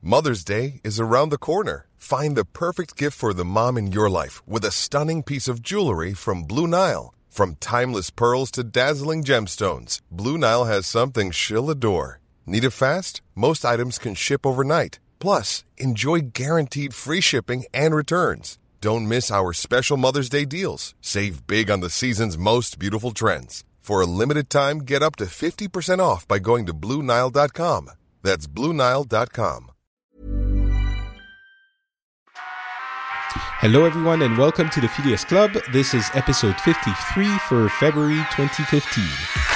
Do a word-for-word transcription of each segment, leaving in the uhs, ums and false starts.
Mother's Day is around the corner. Find the perfect gift for the mom in your life with a stunning piece of jewelry from Blue Nile. From timeless pearls to dazzling gemstones, Blue Nile has something she'll adore. Need it fast? Most items can ship overnight. Plus, enjoy guaranteed free shipping and returns. Don't miss our special Mother's Day deals. Save big on the season's most beautiful trends. For a limited time, get up to fifty percent off by going to Blue Nile dot com. That's Blue Nile dot com. Hello everyone and welcome to the Phileas Club. This is episode fifty-three for February twenty fifteen.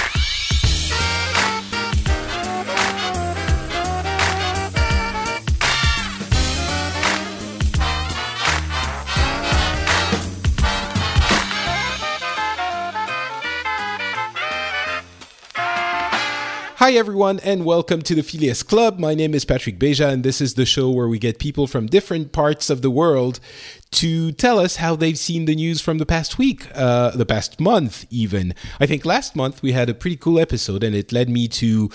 Hi everyone and welcome to the Phileas Club. My name is Patrick Beja and this is the show where we get people from different parts of the world to tell us how they've seen the news from the past week, uh, the past month even. I think last month we had a pretty cool episode and it led me to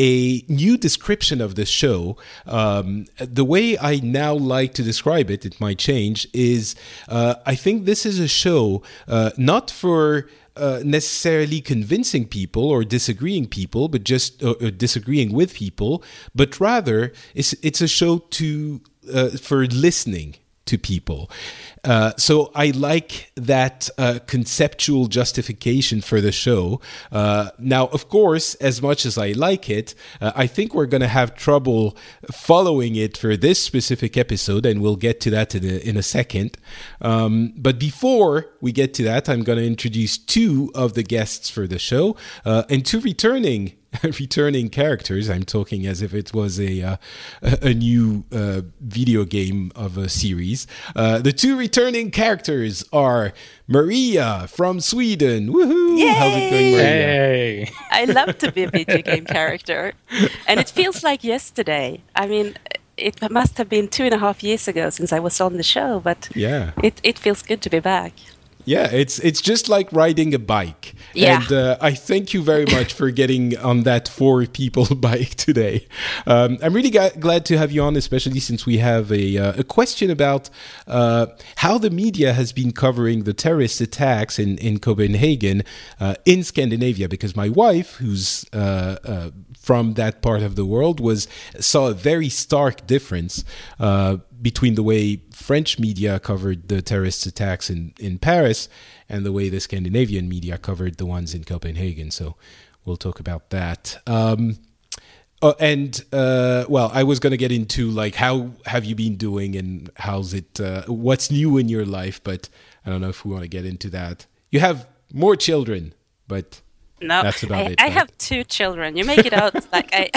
a new description of the show. Um, the way I now like to describe it, it might change, is uh, I think this is a show uh, not for... Uh, necessarily convincing people or disagreeing people, but just uh, uh, disagreeing with people, but rather it's it's a show to uh, for listening to people. Uh, so I like that uh, conceptual justification for the show. Uh, now, of course, as much as I like it, uh, I think we're going to have trouble following it for this specific episode, and we'll get to that in a, in a second. Um, but before we get to that, I'm going to introduce two of the guests for the show, uh, and two returning returning characters. I'm talking as if it was a uh, a new uh, video game of a series. Uh, the two returning characters are Maria from Sweden. Woohoo! Yay! How's it going, Maria? Hey! I love to be a video game character. And it feels like yesterday. I mean, it must have been two and a half years ago since I was on the show, but Yeah. it, it feels good to be back. Yeah, it's it's just like riding a bike. Yeah. And uh, I thank you very much for getting on that four people bike today. Um, I'm really ga- glad to have you on, especially since we have a, uh, a question about uh, how the media has been covering the terrorist attacks in, in Copenhagen, uh, in Scandinavia, because my wife, who's uh, uh, from that part of the world, was saw a very stark difference uh, between the way French media covered the terrorist attacks in, in Paris and the way the Scandinavian media covered the ones in Copenhagen. So we'll talk about that. Um, uh, and, uh, well, I was going to get into, like, how have you been doing and how's it, uh, what's new in your life, but I don't know if we want to get into that. You have more children, but No, that's about I, it. I right? have two children. You make it out like I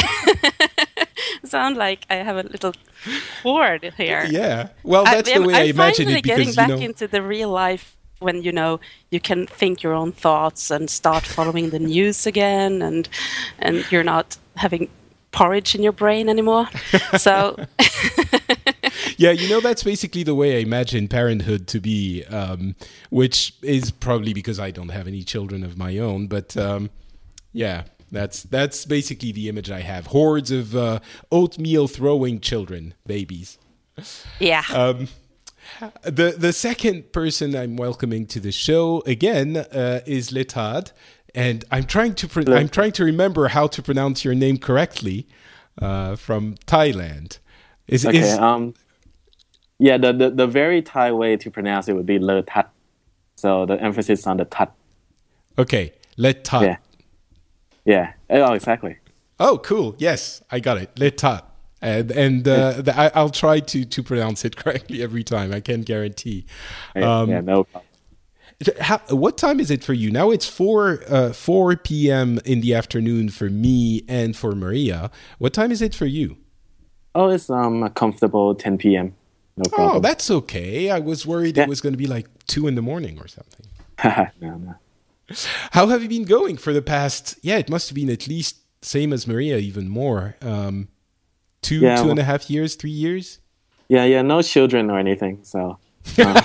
sound like I have a little horde here. Yeah. Well, that's I, the way I, I'm imagine finally it because, getting back you know... into the real life when, you know, you can think your own thoughts and start following the news again, and and you're not having porridge in your brain anymore. So... Yeah, you know, that's basically the way I imagine parenthood to be, um, which is probably because I don't have any children of my own. But um, yeah, that's that's basically the image I have. Hordes of uh, oatmeal throwing children, babies. Yeah. Um, the the second person I'm welcoming to the show again uh, is Letad, and I'm trying to pro- I'm trying to remember how to pronounce your name correctly, uh, from Thailand. Is Okay, is um, yeah, the, the, the very Thai way to pronounce it would be le tat. So the emphasis on the tat. okay? Letad. Yeah. Yeah. Oh, exactly. Oh, cool. Yes, I got it. Letad. And, and uh, the, I, I'll try to, to pronounce it correctly every time. I can't guarantee. Um, yeah, no problem. how, what time is it for you? Now it's four, uh, four p.m. in the afternoon for me and for Maria. What time is it for you? Oh, it's um a comfortable ten p.m. No problem. Oh, that's okay. I was worried Yeah. it was going to be like two in the morning or something. no, no. How have you been going for the past, yeah, it must have been at least same as Maria, even more. Um, two, Yeah, two well- and a half years, three years? Yeah, yeah, no children or anything. So, uh,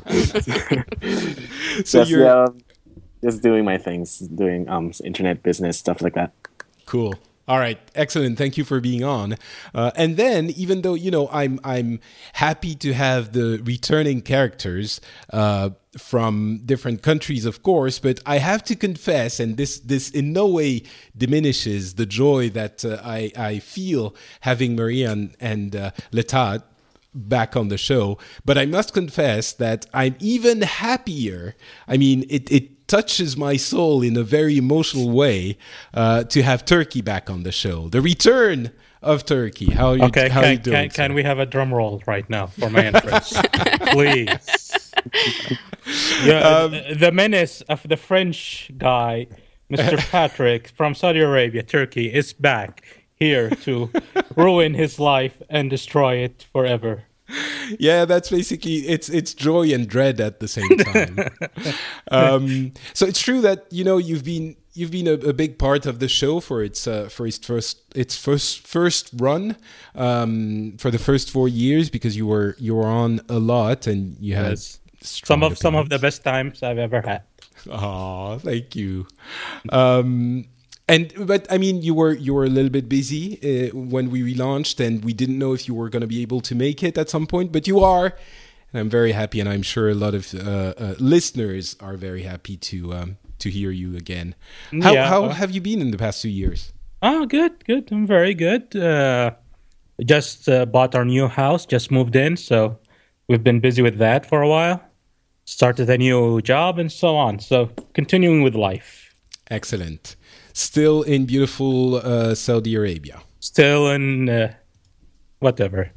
So just, you're, yeah, just doing my things, doing um internet business, stuff like that. cool. All right, excellent. Thank you for being on. Uh, and then, even though you know, I'm I'm happy to have the returning characters uh, from different countries, of course. But I have to confess, and this this in no way diminishes the joy that uh, I I feel having Maria and, and uh, Letad back on the show. But I must confess that I'm even happier. I mean, it it. touches my soul in a very emotional way uh, to have Turkey back on the show. The return of Turkey. How are you, okay, how can, are you doing? Can, can we have a drum roll right now for my entrance? Please. Yeah, um, the menace of the French guy, Mister Patrick from Saudi Arabia, Turkey, is back here to ruin his life and destroy it forever. Yeah, that's basically it's it's joy and dread at the same time. um, so it's true that you know you've been you've been a, a big part of the show for its uh, for its first its first first run um, for the first four years because you were you were on a lot and you had yes. some of opinions. Some of the best times I've ever had. Oh, thank you. Um, And but I mean, you were you were a little bit busy uh, when we relaunched, and we didn't know if you were going to be able to make it at some point. But you are, and I'm very happy, and I'm sure a lot of uh, uh, listeners are very happy to um, to hear you again. How yeah. how have you been in the past two years? Oh, good, good. I'm very good. Uh, just uh, bought our new house, just moved in, so we've been busy with that for a while. Started a new job and so on. So continuing with life. Excellent. Still in beautiful uh, Saudi Arabia. Still in uh, whatever.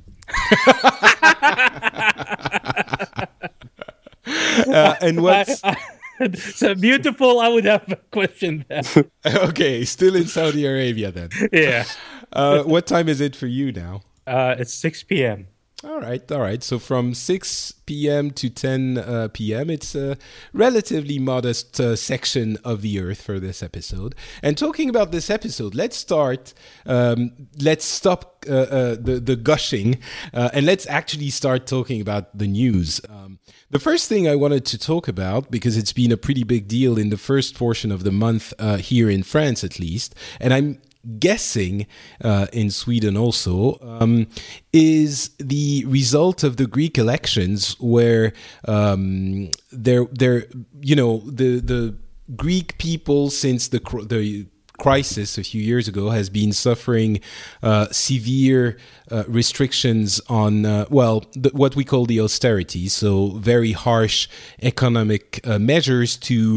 uh, and what's I, I, so beautiful? I would have questioned that. Okay, still in Saudi Arabia then. Yeah. Uh, what time is it for you now? Uh, it's six p.m. All right, all right. So from six p.m. to ten uh, p.m., it's a relatively modest uh, section of the Earth for this episode. And talking about this episode, let's start, um, let's stop uh, uh, the, the gushing, uh, and let's actually start talking about the news. Um, the first thing I wanted to talk about, because it's been a pretty big deal in the first portion of the month uh, here in France at least, and I'm guessing uh, in Sweden also, um, is the result of the Greek elections, where um, they're, they're, you know, the the Greek people since the the crisis a few years ago has been suffering uh, severe uh, restrictions on, uh, well, the, what we call the austerity, so very harsh economic uh, measures to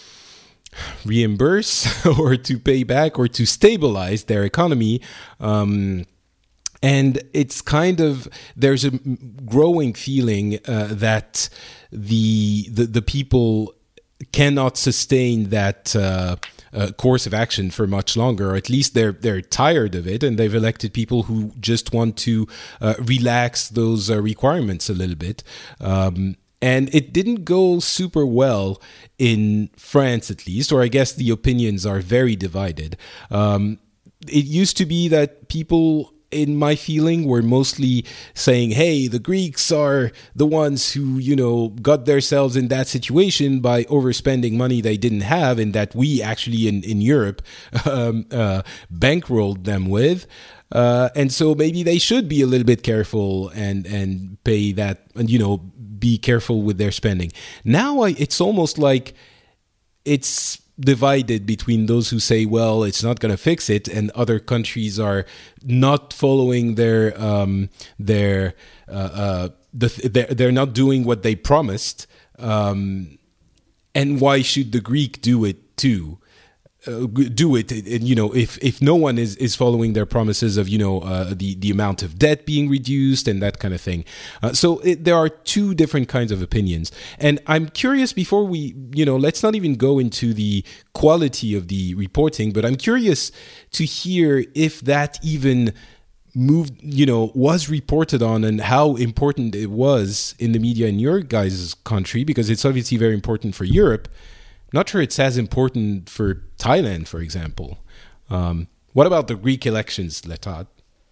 reimburse or to pay back or to stabilize their economy. Um, and it's kind of, there's a growing feeling uh, that the, the the people cannot sustain that uh, uh, course of action for much longer, or at least they're they're tired of it, and they've elected people who just want to uh, relax those uh, requirements a little bit. Um, And it didn't go super well in France, at least, or I guess the opinions are very divided. Um, it used to be that people, in my feeling, were mostly saying, hey, the Greeks are the ones who, you know, got themselves in that situation by overspending money they didn't have, and that we actually in, in Europe um, uh, bankrolled them with. Uh, and so maybe they should be a little bit careful and, and pay that, and, you know, be careful with their spending. Now I, it's almost like it's divided between those who say, well, it's not going to fix it, and other countries are not following their um, their uh, uh, the, they're, they're not doing what they promised. Um, and why should the Greek do it too? Uh, do it, and you know, if if no one is is following their promises of, you know, uh, the the amount of debt being reduced and that kind of thing. Uh, so it, there are two different kinds of opinions, and I'm curious, before we, you know, let's not even go into the quality of the reporting, but I'm curious to hear if that even moved, you know, was reported on, and how important it was in the media in your guys' country, because it's obviously very important for Europe. Not sure it's as important for Thailand, for example. Um, what about the Greek elections, Letad?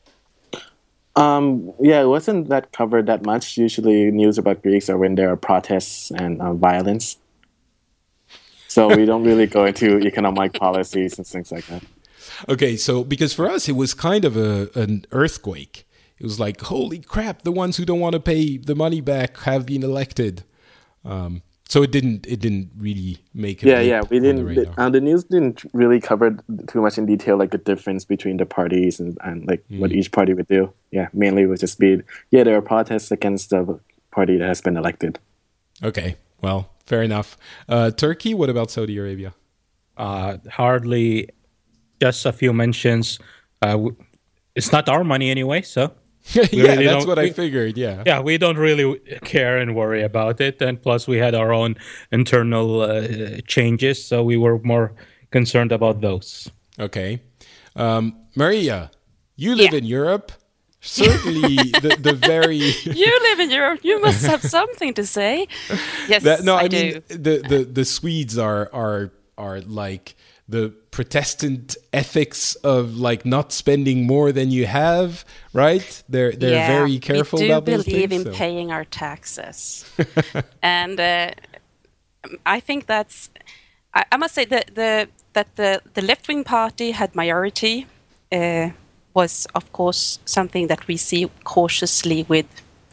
Um, yeah, it wasn't that covered that much. Usually news about Greeks are when there are protests and uh, violence. So we don't really go into economic policies and things like that. Okay, so because for us it was kind of a an earthquake. It was like, holy crap! The ones who don't want to pay the money back have been elected. Um, so it didn't it didn't really make it. Yeah, yeah, we didn't. The, the, uh, the news didn't really cover too much in detail, like the difference between the parties and, and like mm. what each party would do. Yeah, mainly it would just be yeah, there are protests against the party that has been elected. Okay, well, fair enough. Uh, Turkey. What about Saudi Arabia? Uh, hardly. Just a few mentions. Uh, it's not our money anyway, so. yeah, really that's what we, I figured, yeah. Yeah, we don't really care and worry about it. And plus, we had our own internal uh, changes, so we were more concerned about those. Okay. Um, Maria, you live yeah. in Europe. Certainly the, the very... You live in Europe. You must have something to say. Yes, that, no, I, I mean, do. The, the, the Swedes are, are, are like... the Protestant ethics of like not spending more than you have, right? They're they're yeah, very careful we do about those believe things. in so. paying our taxes, and uh, I think that's. I, I must say that the that the the left wing party had majority uh, was of course something that we see cautiously with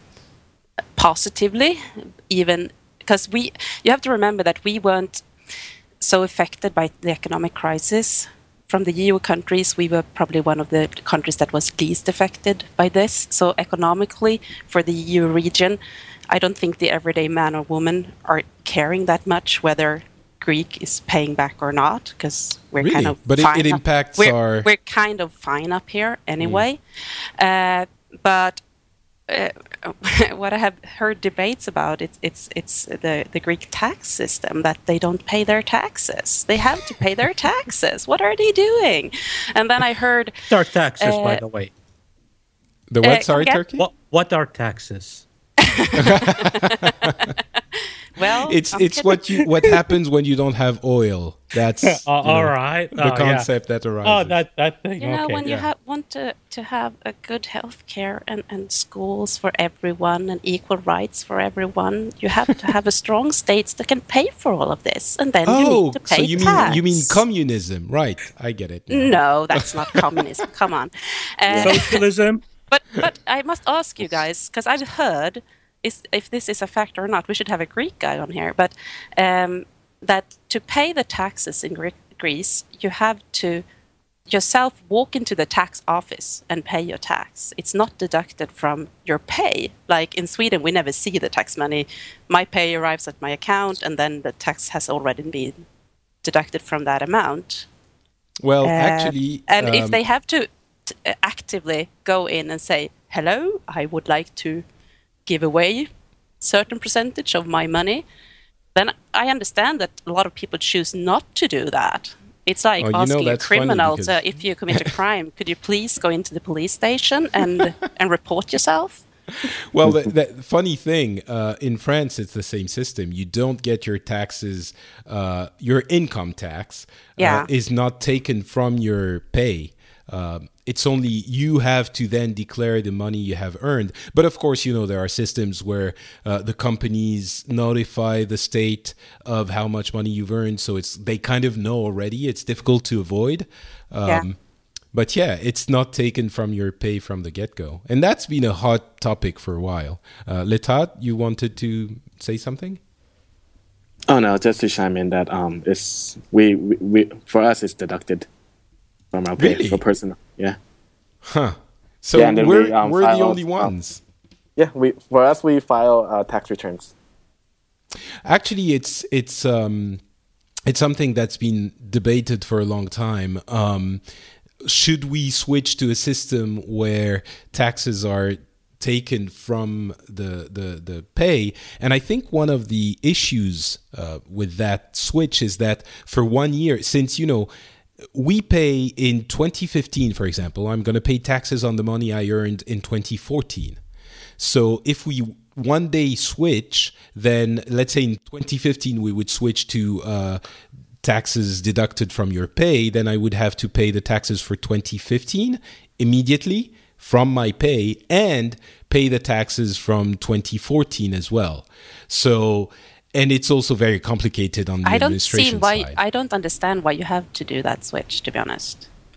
positively, even because we. You have to remember that we weren't so affected by the economic crisis. From the E U countries, we were probably one of the countries that was least affected by this. So economically, for the E U region, I don't think the everyday man or woman are caring that much whether Greek is paying back or not, because we're really? kind of but fine it, it up. impacts we're, our... We're kind of fine up here anyway. Mm. Uh, but Uh, what I have heard debates about, it's it's it's the, the Greek tax system, that they don't pay their taxes. They have to pay their taxes. What are they doing? And then I heard... What are taxes, uh, by the way? The what, uh, sorry, Turkey? What, what are taxes? Well, it's I'm it's kidding. what you what happens when you don't have oil. That's uh, you know, all right. the Oh, concept yeah. that arises. Oh, that that thing. You know, okay, when yeah. you ha- want to, to have a good health care and, and schools for everyone and equal rights for everyone, you have to have a strong state that can pay for all of this, and then you Oh, need to pay so you tax. mean you mean communism, right? I get it. now. No, that's not communism. Come on. Uh, Socialism. But but I must ask you guys, because I've heard, is, if this is a fact or not, we should have a Greek guy on here, but um, that to pay the taxes in Gre- Greece, you have to yourself walk into the tax office and pay your tax. It's not deducted from your pay. Like in Sweden, we never see the tax money. My pay arrives at my account, and then the tax has already been deducted from that amount. Well, Uh, actually, and um, if they have to t- actively go in and say, hello, I would like to give away certain percentage of my money, then I understand that a lot of people choose not to do that. It's like Oh, you know, asking a that's funny criminal because- to, if you commit a crime, could you please go into the police station and and report yourself? Well, the, the funny thing, uh, in France, it's the same system. You don't get your taxes, uh, your income tax Yeah. uh, is not taken from your pay. Um, it's only you have to then declare the money you have earned. But of course, you know, there are systems where uh, the companies notify the state of how much money you've earned. So it's they kind of know already. It's difficult to avoid. Um, Yeah. But yeah, it's not taken from your pay from the get-go. And that's been a hot topic for a while. Uh, Letat, you wanted to say something? Oh no, just to chime in that um, it's we, we, we for us it's deducted from our pay Really? for personal. Yeah, Huh. So Yeah, and then we're, we, um, we're the file- only ones. yeah. We for us we file uh, tax returns. Actually, it's it's um, it's something that's been debated for a long time. Um, should we switch to a system where taxes are taken from the the the pay? And I think one of the issues uh, with that switch is that for one year, since you know. We pay in twenty fifteen, for example, I'm going to pay taxes on the money I earned in twenty fourteen. So if we one day switch, then let's say in twenty fifteen we would switch to uh, taxes deducted from your pay, then I would have to pay the taxes for twenty fifteen immediately from my pay and pay the taxes from twenty fourteen as well. So... And it's also very complicated on the I don't administration see why. side. I don't understand why you have to do that switch, to be honest.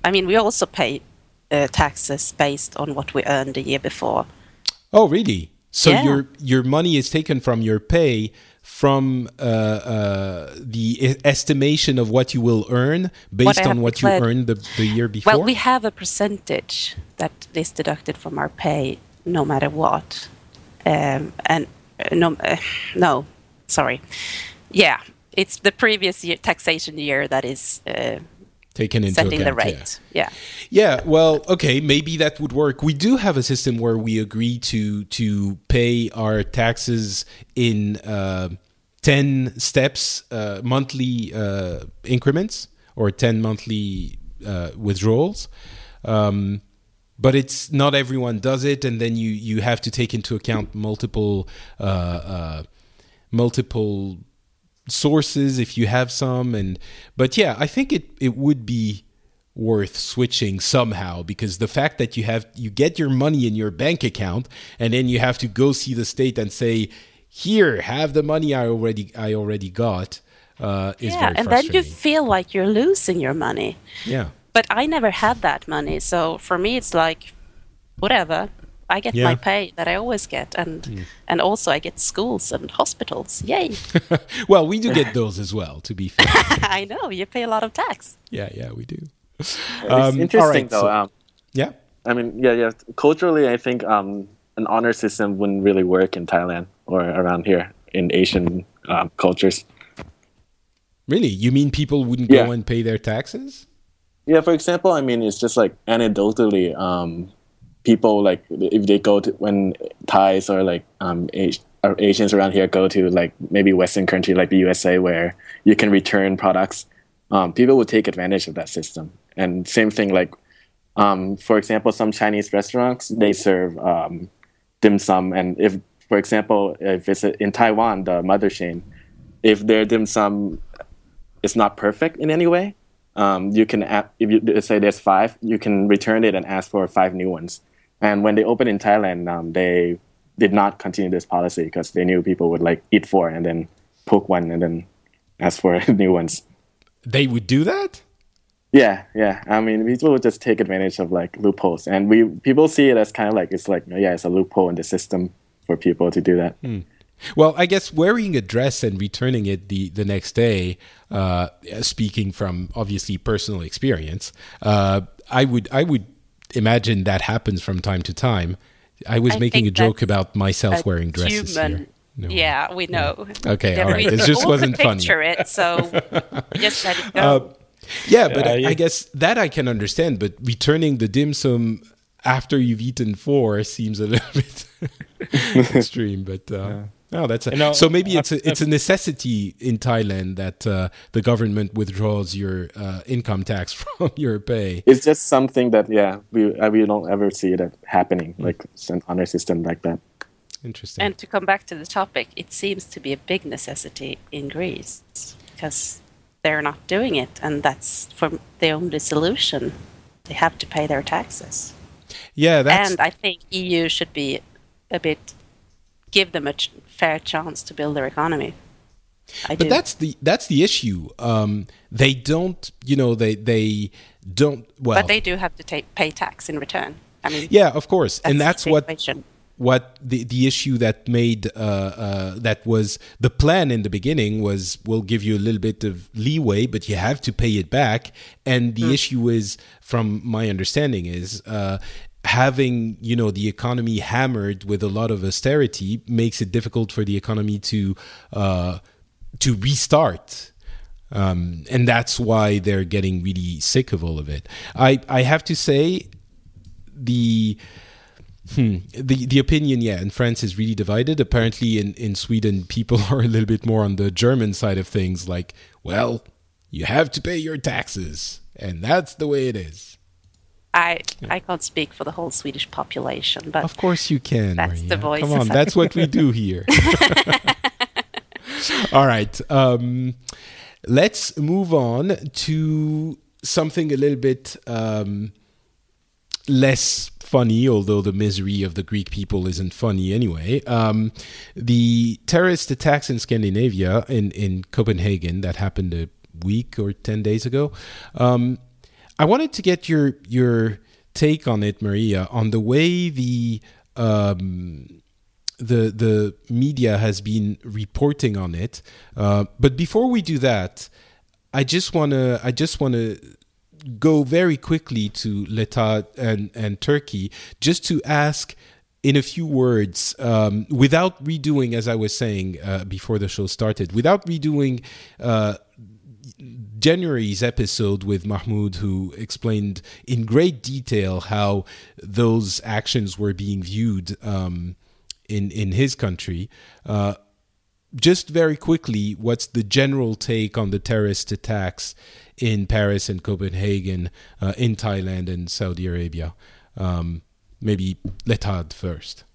I mean, we also pay uh, taxes based on what we earned the year before. Oh, really? So Yeah. your your money is taken from your pay from uh, uh, the e- estimation of what you will earn based I on have what you declared. earned the, the year before? Well, we have a percentage that is deducted from our pay no matter what. Um, and uh, no, uh, no, sorry. Yeah, it's the previous year, taxation year that is uh, Taken into setting the account, yeah. rate. Yeah. Yeah, well, okay, maybe that would work. We do have a system where we agree to to pay our taxes in uh, ten steps, uh, monthly uh, increments, or ten monthly uh, withdrawals. Um, but it's not everyone does it, and then you, you have to take into account multiple uh, uh, multiple sources if you have some. And but yeah, I think it, it would be worth switching somehow, because the fact that you have you get your money in your bank account and then you have to go see the state and say, here, have the money I already I already got, uh, is Yeah, very and then frustrating. you feel like you're losing your money. yeah. But I never had that money, so for me it's like, whatever. I get Yeah. my pay that I always get, and and also I get schools and hospitals. Yay! Well, we do get those as well, to be fair. I know you pay a lot of tax. yeah, yeah, we do. It's Um, interesting all right, though. so- um, Yeah. I mean, yeah, yeah. Culturally, I think um, an honor system wouldn't really work in Thailand or around here in Asian um, cultures. Really? You mean people wouldn't Yeah. go and pay their taxes? Yeah, for example, I mean, it's just like anecdotally, um, people like if they go to when Thais or like um, As- or Asians around here go to like maybe Western country like the U S A where you can return products, um, people would take advantage of that system. And same thing, like um, for example, some Chinese restaurants they serve um, dim sum, and if, for example, if it's in Taiwan, the mother chain, if their dim sum is not perfect in any way. Um, you can, a- if you let's say there's five, you can return it and ask for five new ones. And when they opened in Thailand, um, they did not continue this policy because they knew people would like eat four and then poke one and then ask for new ones. They would do that? Yeah, yeah. I mean, people would just take advantage of like loopholes, and we people see it as kind of like it's like yeah, it's a loophole in the system for people to do that. Well, I guess wearing a dress and returning it the, the next day, uh, speaking from obviously personal experience, uh, I would I would imagine that happens from time to time. I was I making a think joke that's about myself a wearing dresses human- here. No. Yeah, we know. Okay, Yeah, all right. we It just all wasn't funny. picture it, so just let it go. Uh, Yeah, but Yeah, I, you- I guess that I can understand. But returning the dim sum after you've eaten four seems a little bit extreme. But uh, no, that's a, You know, so maybe I- it's a it's a necessity in Thailand that uh, the government withdraws your uh, income tax from your pay. It's just something that yeah, we uh, we don't ever see that happening like an honor system like that. Interesting. And to come back to the topic, it seems to be a big necessity in Greece because they're not doing it, and that's for the only solution. They have to pay their taxes. yeah, that's And I think E U should be a bit, give them a ch- fair chance to build their economy. I But do. that's the that's the issue. Um, they don't, you know, they they don't. Well, But they do have to take, pay tax in return. I mean, yeah, of course, and the that's what situation. what the the issue that made uh, uh, that was the plan in the beginning was we'll give you a little bit of leeway, but you have to pay it back. And the issue is, from my understanding, is uh, having you know the economy hammered with a lot of austerity makes it difficult for the economy to uh, to restart. Um, and that's why they're getting really sick of all of it. I, I have to say, the Hmm. The the opinion, yeah, in France is really divided. Apparently, in, in Sweden, people are a little bit more on the German side of things. Like, well, you have to pay your taxes, and that's the way it is. I I can't speak for the whole Swedish population, but Of course, you can. That's Maria. the voice Come on, of- that's what we do here. All right, um, let's move on to something a little bit um, less funny, although the misery of the Greek people isn't funny anyway. Um, the terrorist attacks in Scandinavia, in, in Copenhagen, that happened a week or ten days ago. Um, I wanted to get your your take on it, Maria, on the way the um, the the media has been reporting on it. Uh, but before we do that, I just wanna I just wanna go very quickly to L'État and and Turkey, just to ask in a few words, um, without redoing, as I was saying uh, before the show started, without redoing uh, January's episode with Mahmoud, who explained in great detail how those actions were being viewed um, in in his country. Uh, just very quickly, what's the general take on the terrorist attacks in Paris and Copenhagen, uh, in Thailand and Saudi Arabia? Um, maybe L'État first.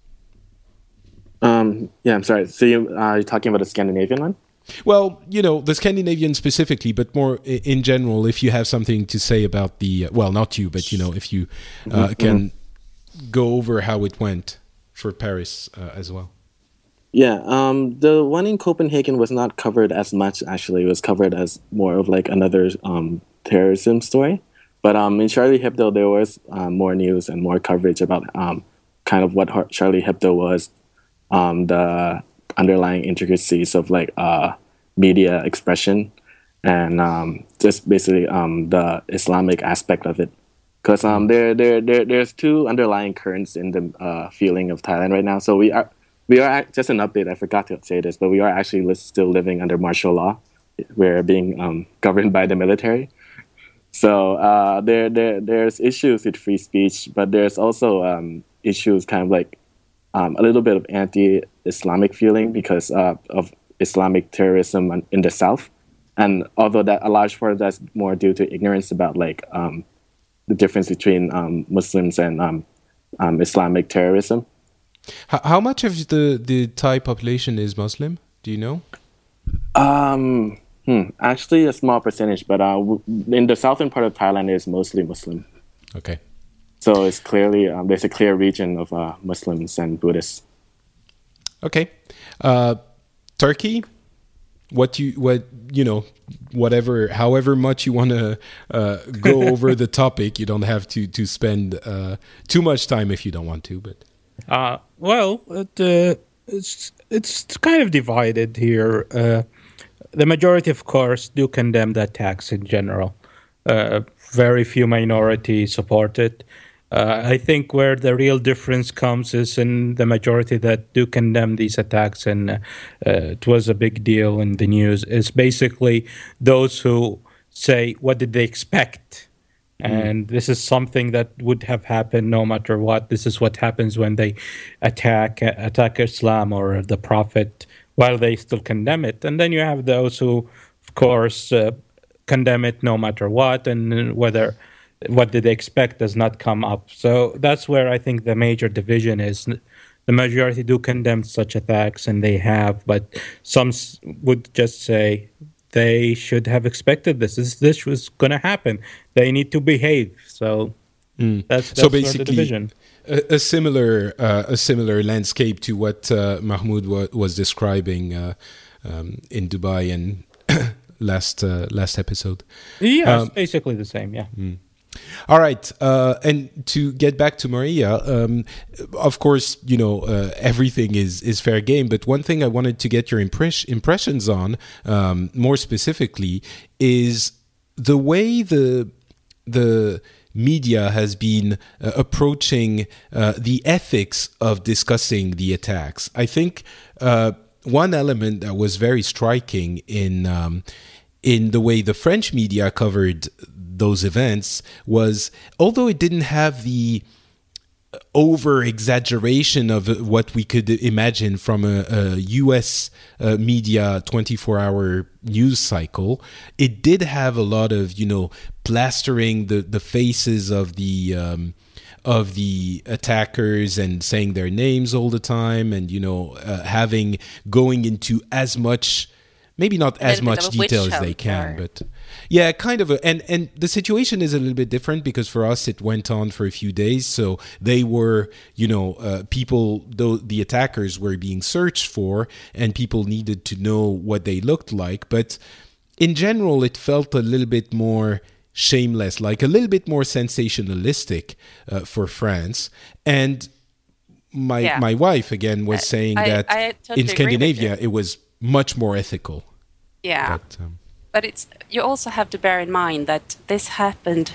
Um, yeah, I'm sorry. So you are uh, talking about the Scandinavian one? Well, you know, the Scandinavian specifically, but more in general, if you have something to say about the, well, not you, but, you know, if you uh, mm-hmm. can go over how it went for Paris uh, as well. Yeah, um, the one in Copenhagen was not covered as much, actually. It was covered as more of like another um, terrorism story. But um, in Charlie Hebdo, there was uh, more news and more coverage about um, kind of what Charlie Hebdo was, um, the underlying intricacies of like uh, media expression, and um, just basically um, the Islamic aspect of it. Because um, there, there, there, there's two underlying currents in the uh, feeling of Thailand right now. So we are, we are just an update. I forgot to say this, but we are actually li- still living under martial law. We're being um, governed by the military. So uh, there, there, there's issues with free speech, but there's also um, issues kind of like um, a little bit of anti-Islamic feeling because uh, of Islamic terrorism in the South. And although that a large part of that's more due to ignorance about like um, the difference between um, Muslims and um, um, Islamic terrorism. How, how much of the, the Thai population is Muslim? Do you know? Um... Hmm, actually, a small percentage, but uh, w- in the southern part of Thailand, it's mostly Muslim. Okay. So it's clearly, um, there's a clear region of uh, Muslims and Buddhists. Okay. Uh, Turkey, what you, what, you know, whatever, however much you want to uh, go over the topic, you don't have to, to spend uh, too much time if you don't want to, but. Uh, well, it, uh, it's, it's kind of divided here. Uh, The majority, of course, do condemn the attacks in general. Uh, very few minorities support it. Uh, I think where the real difference comes is in the majority that do condemn these attacks, and uh, uh, it was a big deal in the news, is basically those who say, what did they expect? Mm. And this is something that would have happened no matter what. This is what happens when they attack attack Islam or the Prophet, while they still condemn it. And then you have those who, of course, uh, condemn it no matter what, and whether what did they expect does not come up. So that's where I think the major division is. The majority do condemn such attacks, and they have, but some would just say they should have expected this. This, this was going to happen. They need to behave. So mm. that's, that's so basically, the division. A, a similar uh, a similar landscape to what uh, Mahmoud wa- was describing uh, um, in Dubai and last uh, last episode. Yeah, um, it's basically the same. Yeah. Mm. All right, uh, and to get back to Maria, um, of course, you know uh, everything is is fair game. But one thing I wanted to get your impress- impressions on, um, more specifically, is the way the the media has been uh, approaching uh, the ethics of discussing the attacks. I think uh, one element that was very striking in um, in the way the French media covered those events was, although it didn't have the over exaggeration of what we could imagine from a, a U S uh, media twenty-four hour news cycle, it did have a lot of, you know, plastering the, the faces of the um, of the attackers and saying their names all the time, and, you know, uh, having going into as much, maybe not as much detail as they can, but yeah, kind of a, and, and the situation is a little bit different because for us it went on for a few days. So they were, you know, uh, people, though the attackers were being searched for, and people needed to know what they looked like. But in general, it felt a little bit more shameless, like a little bit more sensationalistic uh, for France. And my Yeah. my wife again was saying I- that I totally in agree with Scandinavia you. it was much more ethical. Yeah. But, um, But it's you also have to bear in mind that this happened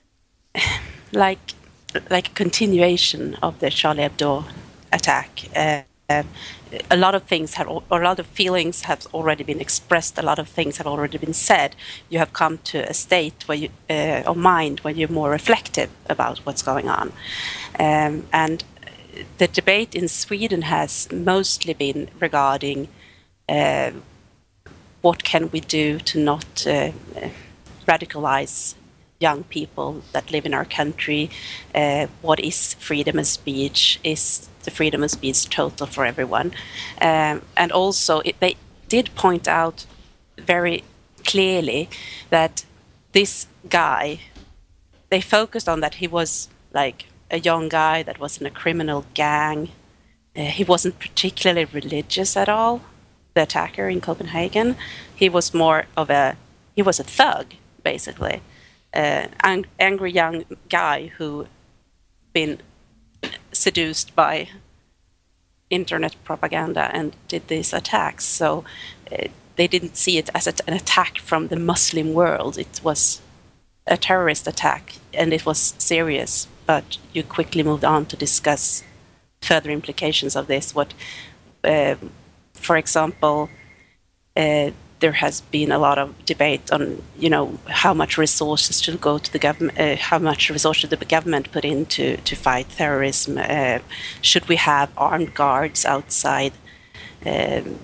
like like a continuation of the Charlie Hebdo attack. Uh, uh, a lot of things have, or a lot of feelings have already been expressed. A lot of things have already been said. You have come to a state where you, uh, of mind where you're more reflective about what's going on, um, and the debate in Sweden has mostly been regarding. Uh, What can we do to not uh, radicalize young people that live in our country? Uh, what is freedom of speech? Is the freedom of speech total for everyone? Um, and also, it, they did point out very clearly that this guy, they focused on that he was like a young guy that was in a criminal gang. Uh, he wasn't particularly religious at all. The attacker in Copenhagen, he was more of a he was a thug, basically, uh, an angry young guy who been seduced by internet propaganda and did these attacks. So uh, they didn't see it as a, an attack from the Muslim world. It was a terrorist attack, and it was serious. But you quickly moved on to discuss further implications of this. What uh, For example, uh, there has been a lot of debate on, you know, how much resources should go to the government, uh, how much resources should the government put into to fight terrorism? Uh, should we have armed guards outside um,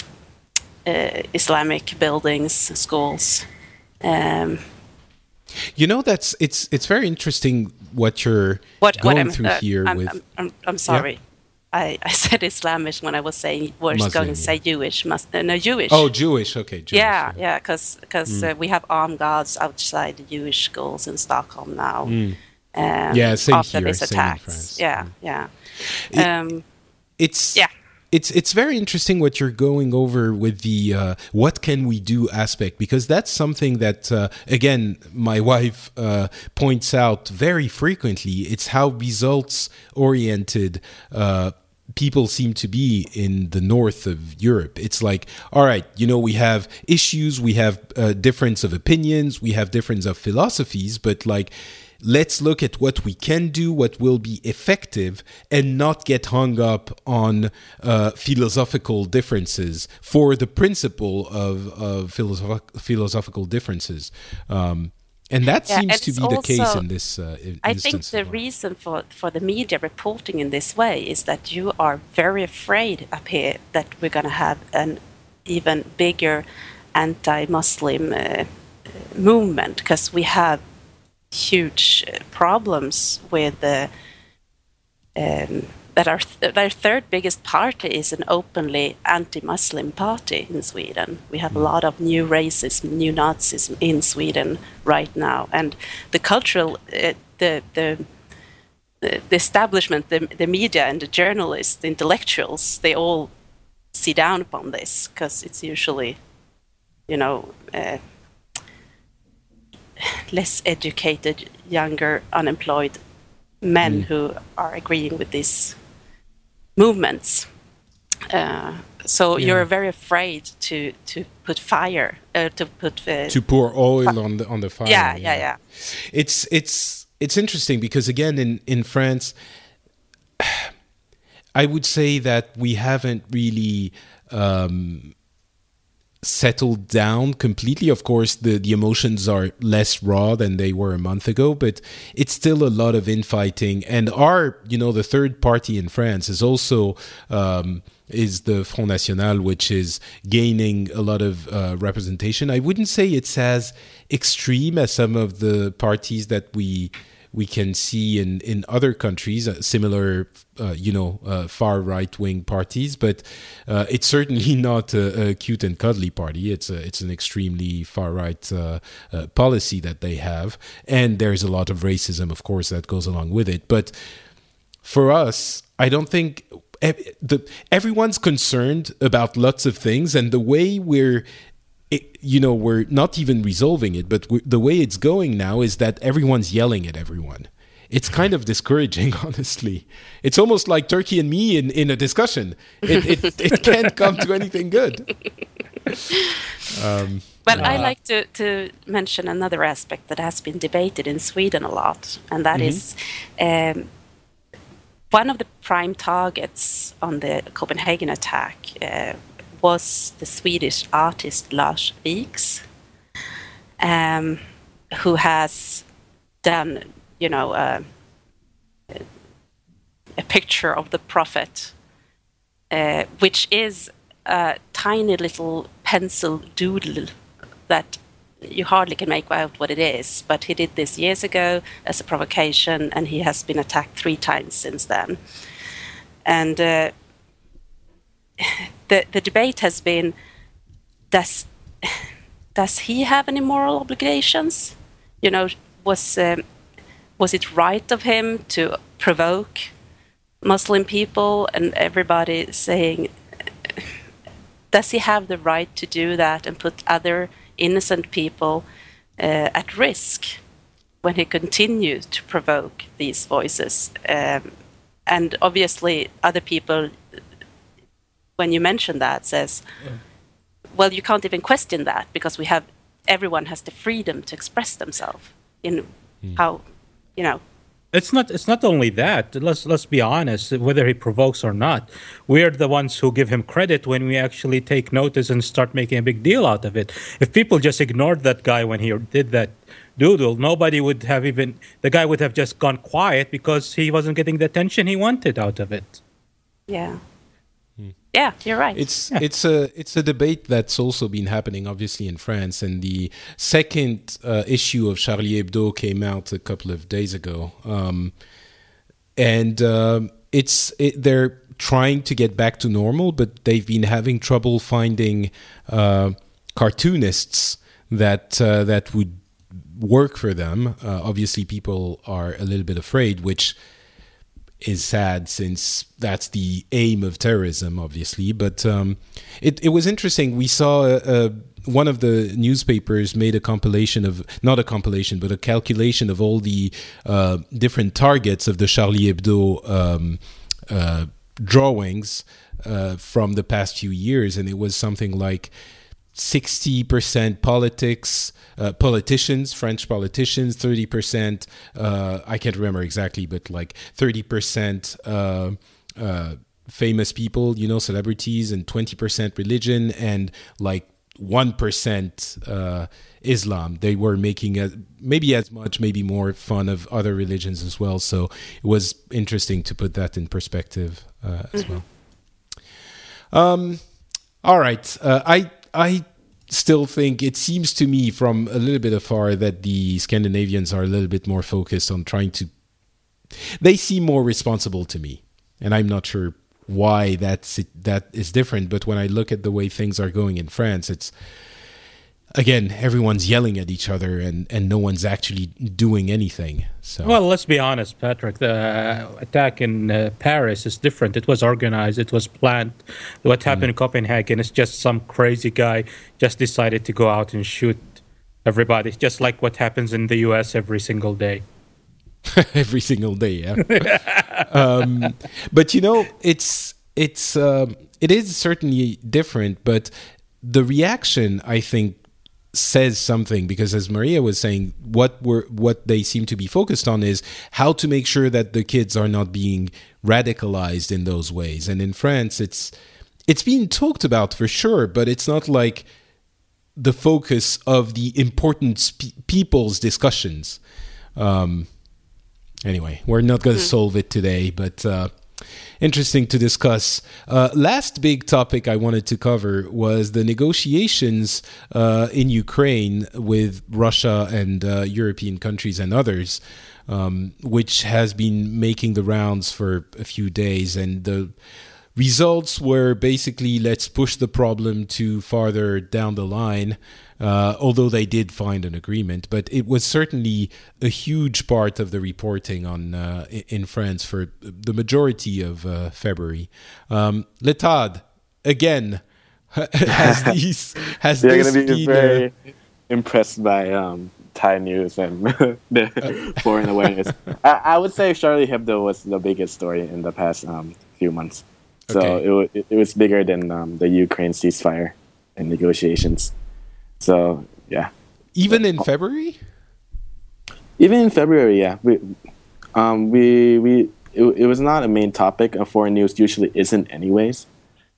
uh, Islamic buildings, schools? Um, you know, that's it's it's very interesting what you're what, going what I'm, through uh, here I'm, with. I'm, I'm, I'm sorry. Yeah. I, I said Islamic when I was saying was Muslim, going to yeah. say Jewish. Must, uh, no, Jewish. Oh, Jewish. Okay, Jewish. Yeah, yeah, because because mm. uh, we have armed guards outside the Jewish schools in Stockholm now. Mm. Um, yeah, same after here. these Same attacks. in France. Yeah, yeah. It, um, it's yeah. It's it's very interesting what you're going over with the uh, what can we do aspect, because that's something that uh, again my wife uh, points out very frequently. It's how results oriented uh, people seem to be in the north of Europe. It's like, all right, you know, we have issues, we have uh, difference of opinions, we have difference of philosophies, but like, let's look at what we can do, what will be effective, and not get hung up on uh, philosophical differences for the principle of, of philosoph- philosophical differences. Um, and that yeah, seems and to be also, the case in this uh, in I think the reason for, for the media reporting in this way is that you are very afraid up here that we're going to have an even bigger anti-Muslim uh, movement, because we have huge problems with the um, that our th- our third biggest party is an openly anti-Muslim party in Sweden. We have a lot of new racism, new Nazism in Sweden right now, and the cultural, uh, the the the establishment, the the media, and the journalists, the intellectuals, they all see down upon this because it's usually, you know. Uh, less educated, younger, unemployed men mm. who are agreeing with these movements. Uh, so yeah. You're very afraid to, to put fire, uh, to put uh, to pour oil fi- on the on the fire. Yeah, yeah, yeah, yeah. It's it's it's interesting because again in in France, I would say that we haven't really. Um, settled down completely. Of course, the, the emotions are less raw than they were a month ago, but it's still a lot of infighting. And our, you know, the third party in France is also um, is the Front National, which is gaining a lot of uh, representation. I wouldn't say it's as extreme as some of the parties that we we can see in, in other countries, uh, similar, uh, you know, uh, far right-wing parties. But uh, it's certainly not a, a cute and cuddly party. It's a, it's an extremely far-right uh, uh, policy that they have. And there's a lot of racism, of course, that goes along with it. But for us, I don't think... The, everyone's concerned about lots of things. And the way we're it, you know, we're not even resolving it, but the way it's going now is that everyone's yelling at everyone. It's kind of discouraging, honestly. It's almost like Turkey and me in, in a discussion. It, it, it can't come to anything good. Um, well, uh, I like to, to mention another aspect that has been debated in Sweden a lot, and that mm-hmm. is um, one of the prime targets on the Copenhagen attack uh, was the Swedish artist Lars Vilks, um, who has done, you know, uh, a picture of the prophet, uh, which is a tiny little pencil doodle that you hardly can make out what it is. But he did this years ago as a provocation, and he has been attacked three times since then. And uh, the the debate has been, does does he have any moral obligations? You know, was um, was it right of him to provoke Muslim people? And everybody saying, does he have the right to do that and put other innocent people uh, at risk when he continues to provoke these voices? Um, and obviously other people, when you mention that, says, yeah. well, you can't even question that because we have, everyone has the freedom to express themselves in mm. how, you know. It's not. It's not only that. Let's let's be honest. Whether he provokes or not, we're the ones who give him credit when we actually take notice and start making a big deal out of it. If people just ignored that guy when he did that doodle, nobody would have even. The guy would have just gone quiet because he wasn't getting the attention he wanted out of it. Yeah. Yeah, you're right. It's yeah. it's a it's a debate that's also been happening, obviously, in France. And the second uh, issue of Charlie Hebdo came out a couple of days ago, um, and um, it's it, they're trying to get back to normal, but they've been having trouble finding uh, cartoonists that uh, that would work for them. Uh, obviously, people are a little bit afraid, which is sad since that's the aim of terrorism, obviously. But um, it, it was interesting. We saw uh, uh, one of the newspapers made a compilation of, not a compilation, but a calculation of all the uh, different targets of the Charlie Hebdo um, uh, drawings uh, from the past few years. And it was something like sixty percent politics, uh, politicians, French politicians, thirty percent, uh, I can't remember exactly, but like thirty percent uh, uh, famous people, you know, celebrities, and twenty percent religion, and like one percent uh, Islam. They were making a, maybe as much, maybe more fun of other religions as well. So it was interesting to put that in perspective uh, as well. Um, all right. Uh, I I still think it seems to me from a little bit afar that the Scandinavians are a little bit more focused on trying to, they seem more responsible to me. And I'm not sure why that's that is different. But when I look at the way things are going in France, it's, again, everyone's yelling at each other and, and no one's actually doing anything. So, well, let's be honest, Patrick. The attack in uh, Paris is different. It was organized. It was planned. What happened mm. in Copenhagen is just some crazy guy just decided to go out and shoot everybody, just like what happens in the U S every single day. Every single day, yeah. um, but, you know, it's it's um, it is certainly different, but the reaction, I think, says something, because as Maria was saying, what were what they seem to be focused on is how to make sure that the kids are not being radicalized in those ways. And in France, it's it's being talked about for sure, but it's not like the focus of the important sp- people's discussions. Um, anyway, we're not going to solve it today, but uh, interesting to discuss. Uh, last big topic I wanted to cover was the negotiations uh, in Ukraine with Russia and uh, European countries and others, um, which has been making the rounds for a few days. And the results were basically, let's push the problem to farther down the line, uh, although they did find an agreement. But it was certainly a huge part of the reporting on uh, in France for the majority of uh, February. Um, Letad, again, has these has They're this going to be been, very uh, impressed by um, Thai news and the foreign awareness. I, I would say Charlie Hebdo was the biggest story in the past um, few months. So Okay. it, wa- it, it was bigger than um, the Ukraine ceasefire and negotiations. So, yeah. even in February? Even in February, yeah. We, um, we, we it, it was not a main topic. Of foreign news usually isn't anyways.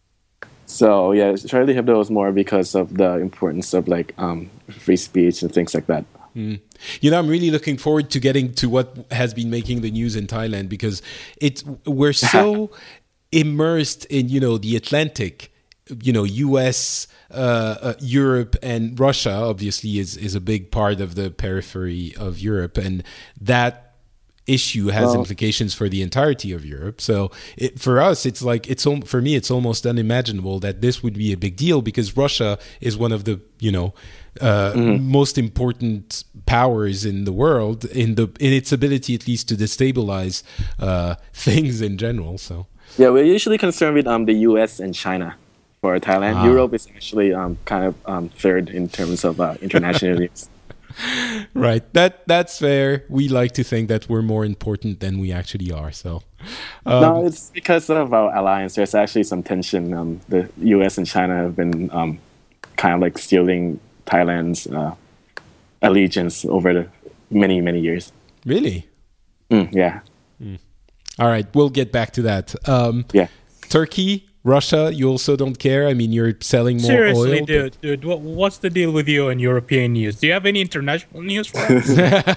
So, yeah, Charlie Hebdo was more because of the importance of, like, um, free speech and things like that. You know, I'm really looking forward to getting to what has been making the news in Thailand, because it's we're so immersed in, you know, the Atlantic, you know, U S, uh, uh, Europe, and Russia obviously is is a big part of the periphery of Europe, and that issue has Well- implications for the entirety of Europe. So it, for us, it's like it's al- for me, it's almost unimaginable that this would be a big deal, because Russia is one of the, you know, uh, most important powers in the world in the in its ability at least to destabilize uh, things in general. So Yeah, we're usually concerned with um, the U S and China for Thailand. Ah. Europe is actually um, kind of um, third in terms of uh, international news. right, that that's fair. We like to think that we're more important than we actually are. So um, No, it's because of our alliance. There's actually some tension. Um, the U S and China have been um, kind of like stealing Thailand's uh, allegiance over the many, many years. really. Mm, yeah, All right, we'll get back to that. Um, yeah. Turkey, Russia, you also don't care. I mean, you're selling more Seriously, oil. dude, dude, what, what's the deal with you and European news? Do you have any international news for us?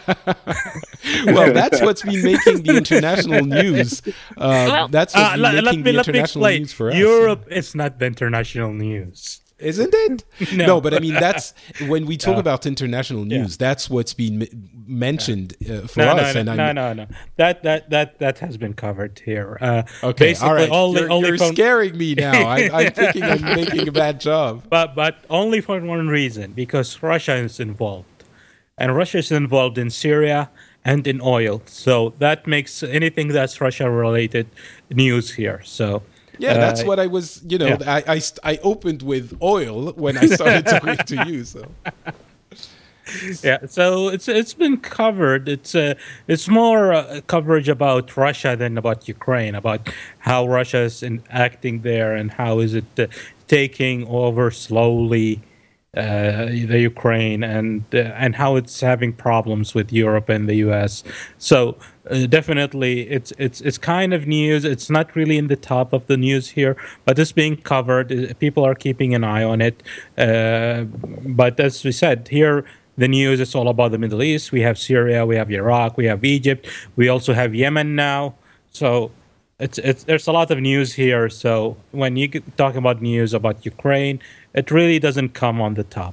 Well, that's what's been making the international news. Uh, Well- that's what's Uh, been let, making let the me let me international explain. news for us. Europe is not the international news. Isn't it? No. but I mean, that's when we talk No. about international news. That's what's been m- mentioned uh, for No, us. no, and no, I'm, no, no, no. That that that that has been covered here. Uh, Okay, basically, all right. only you're only you're from, scaring me now. I, I'm thinking I'm making a bad job. but but only for one reason, because Russia is involved, and Russia is involved in Syria and in oil. So that makes anything that's Russia related news here. So. Yeah, that's uh, what I was. You know, yeah. I, I st- I opened with oil when I started talking to you. So Yeah, so it's it's been covered. It's uh, it's more uh, coverage about Russia than about Ukraine, about how Russia is in acting there and how is it uh, taking over slowly uh, the Ukraine, and uh, and how it's having problems with Europe and the U S. So uh, definitely, it's it's it's kind of news. It's not really in the top of the news here, but it's being covered. Uh, People are keeping an eye on it. Uh, but as we said here. The news is all about the Middle East. We have Syria, we have Iraq, we have Egypt, we also have Yemen now. So it's it's there's a lot of news here. So when you get- talk about news about Ukraine, it really doesn't come on the top.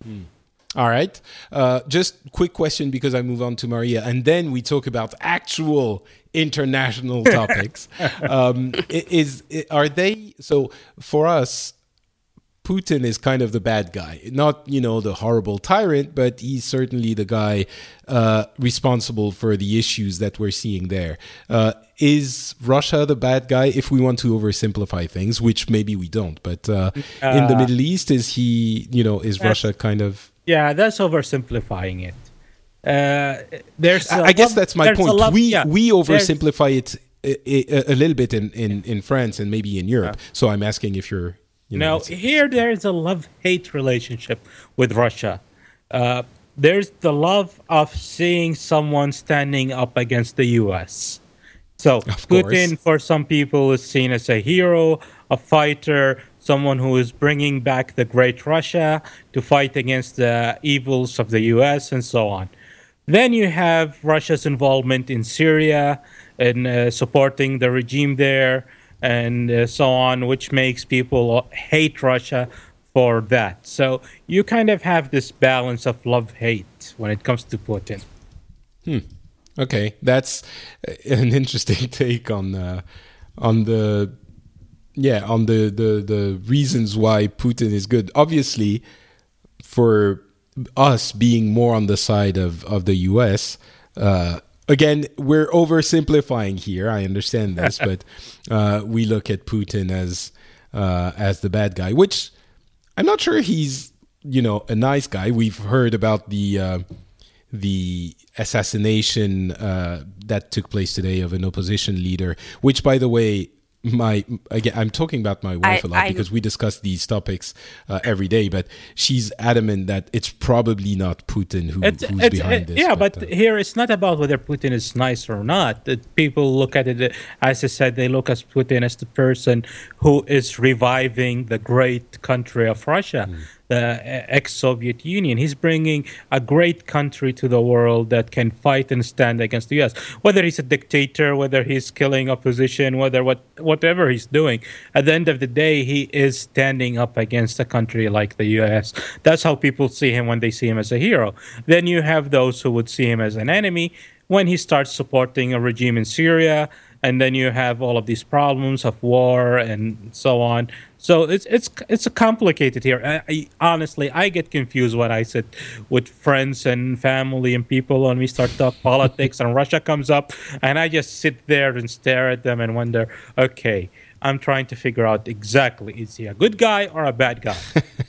all right, uh, just quick question because I move on to Maria, and then we talk about actual international topics. Um, i- is i- are they so for us? Putin is kind of the bad guy, not, you know, the horrible tyrant, but he's certainly the guy uh, responsible for the issues that we're seeing there. Uh, is Russia the bad guy, if we want to oversimplify things, which maybe we don't, but uh, in the Uh, Middle East, is he, you know, is Russia kind of... Yeah, that's oversimplifying it. Uh, there's a I I guess lot- that's my there's a point. lot- we yeah, we there's- oversimplify it a, a, a little bit in, in, in France and maybe in Europe. So I'm asking if you're... You know, No, it's- here there is a love-hate relationship with Russia. Uh, there's the love of seeing someone standing up against the U S. So Of Putin, course. for some people, is seen as a hero, a fighter, someone who is bringing back the great Russia to fight against the evils of the U S and so on. Then you have Russia's involvement in Syria and uh, supporting the regime there and uh, so on, which makes people hate Russia for that. So you kind of have this balance of love-hate when it comes to Putin. Okay, that's an interesting take on uh, on the yeah on the, the the reasons why Putin is good. Obviously, for us being more on the side of of the U S. Uh, again, we're oversimplifying here. I understand this, but uh, we look at Putin as uh, as the bad guy, which I'm not sure he's, you know, a nice guy. We've heard about the uh, the assassination uh, that took place today of an opposition leader, which, by the way, my again, I'm talking about my wife I, a lot I'm, because we discuss these topics uh, every day, but she's adamant that it's probably not Putin who, it's, who's it's, behind it, this. Yeah, but, but uh, here it's not about whether Putin is nice or not. That people look at it, as I said, they look at Putin as the person who is reviving the great country of Russia. Mm. The ex-Soviet Union. He's bringing a great country to the world that can fight and stand against the U S. Whether he's a dictator, whether he's killing opposition, whether what whatever he's doing, at the end of the day, he is standing up against a country like the U S. That's how people see him when they see him as a hero. Then you have those who would see him as an enemy when he starts supporting a regime in Syria, and then you have all of these problems of war and so on. So it's it's it's complicated here. I, I, honestly, I get confused when I sit with friends and family and people and we start talk politics and Russia comes up, and I just sit there and stare at them and wonder, okay, I'm trying to figure out exactly, is he a good guy or a bad guy?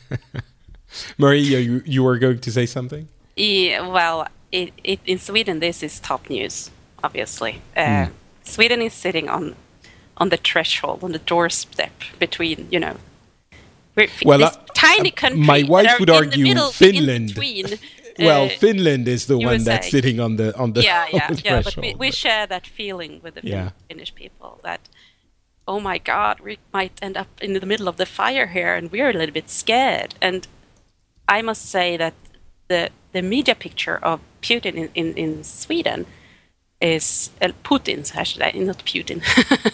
Maria, you, you were going to say something? Yeah, well, it, it, in Sweden, this is top news, obviously. Uh, mm. Sweden is sitting on on the threshold, on the doorstep between, you know, we're, well, this uh, tiny country. My wife would argue middle, Finland. Between, well, uh, Finland is the U S A. one that's sitting on the on the yeah, yeah, on the yeah. threshold. But we, we share that feeling with the yeah. Finnish people that, oh my God, we might end up in the middle of the fire here, and we're a little bit scared. And I must say that the the media picture of Putin in, in, in Sweden is uh, Putin's actually, not Putin,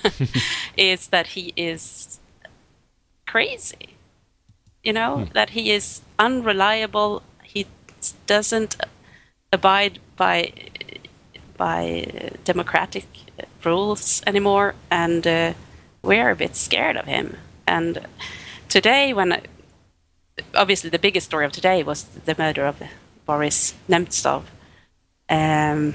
is that he is crazy. You know, hmm. that he is unreliable. He doesn't abide by by democratic rules anymore, and uh, we're a bit scared of him. And today, when I, obviously the biggest story of today was the murder of Boris Nemtsov. Um,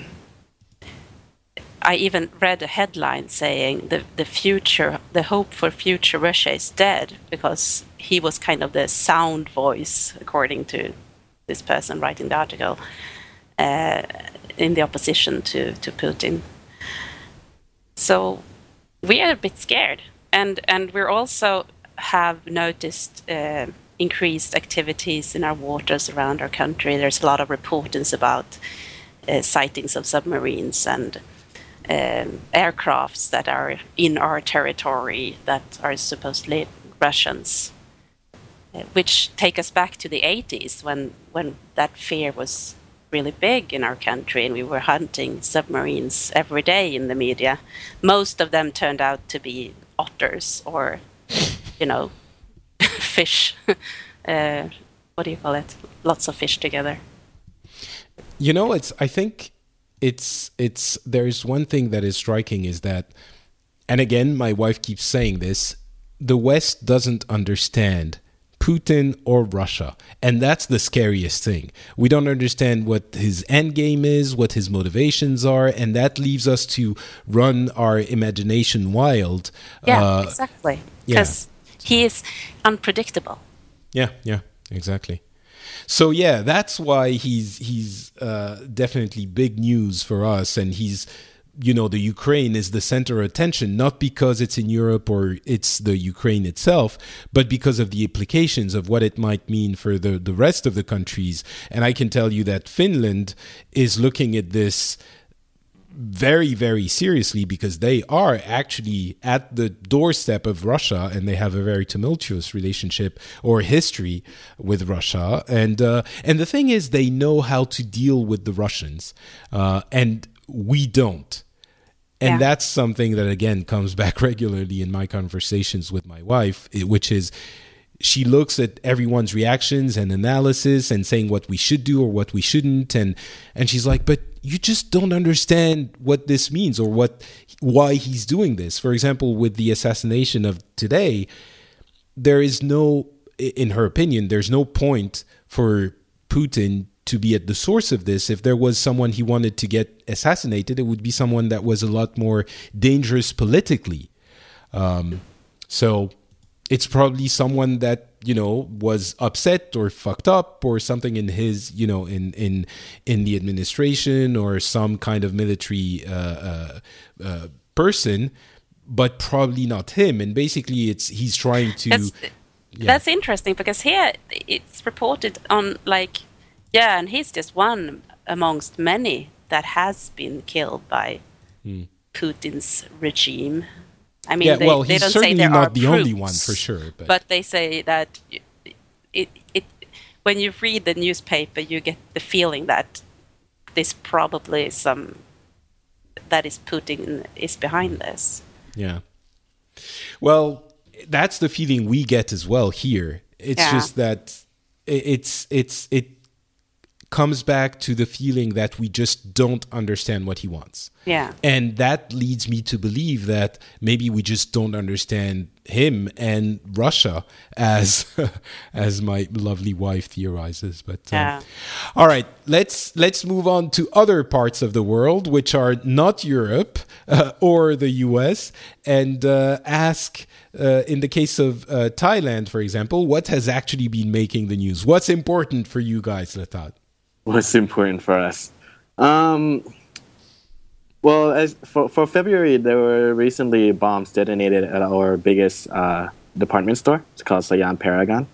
I even read a headline saying the, the future, the hope for future Russia is dead, because he was kind of the sound voice, according to this person writing the article, uh, in the opposition to, to Putin. So we are a bit scared. And, and we also have noticed uh, increased activities in our waters around our country. There's a lot of reportings about uh, sightings of submarines and Um, aircrafts that are in our territory that are supposedly Russians, uh, which take us back to the eighties when, when that fear was really big in our country and we were hunting submarines every day in the media. Most of them turned out to be otters or, you know, fish. uh, what do you call it? Lots of fish together. You know, it's, I think, It's it's there's one thing that is striking is that, and again, my wife keeps saying this, the West doesn't understand Putin or Russia. And that's the scariest thing. We don't understand what his end game is, what his motivations are, and that leaves us to run our imagination wild. Yeah, uh, exactly. Because yeah. he is unpredictable. Yeah, yeah, exactly. So yeah, that's why he's he's uh, definitely big news for us, and he's, you know, the Ukraine is the center of attention, not because it's in Europe or it's the Ukraine itself, but because of the implications of what it might mean for the, the rest of the countries. And I can tell you that Finland is looking at this very, very seriously, because they are actually at the doorstep of Russia, and they have a very tumultuous relationship or history with Russia. And uh, and the thing is, they know how to deal with the Russians, uh, and we don't. And yeah. that's something that, again, comes back regularly in my conversations with my wife, which is, she looks at everyone's reactions and analysis and saying what we should do or what we shouldn't. And, and she's like, but you just don't understand what this means or what, why he's doing this. For example, with the assassination of today, there is no, in her opinion, there's no point for Putin to be at the source of this. If there was someone he wanted to get assassinated, it would be someone that was a lot more dangerous politically. Um, so... It's probably someone that you know, was upset or fucked up or something in his, you know, in in in the administration or some kind of military uh, uh, uh, person, but probably not him. And basically, it's he's trying to. That's, yeah. that's interesting because here it's reported on like, yeah, and he's just one amongst many that has been killed by hmm. Putin's regime. I mean, yeah, they, well, they he's don't certainly say there not are the proofs, only one for sure. But. but they say that it, it, when you read the newspaper, you get the feeling that this probably is some that is Putin is behind this. Yeah. Well, that's the feeling we get as well here. It's yeah. just that it's it's it comes back to the feeling that we just don't understand what he wants. Yeah. And that leads me to believe that maybe we just don't understand him and Russia, as as my lovely wife theorizes. But uh, yeah. all right, let's let's move on to other parts of the world which are not Europe uh, or the U S and uh, ask. Uh, in the case of uh, Thailand, for example, what has actually been making the news? What's important for you guys, Latat? What's important for us? Um, well, as for, for February, there were recently bombs detonated at our biggest uh, department store. It's called Siam Paragon.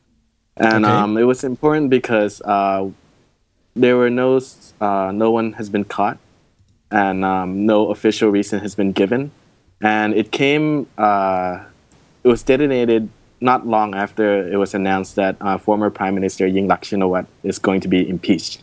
And okay. um, it was important because uh, there were no, uh, no one has been caught and um, no official reason has been given. And it came... Uh, It was detonated not long after it was announced that uh, former Prime Minister Yingluck Shinawatra is going to be impeached.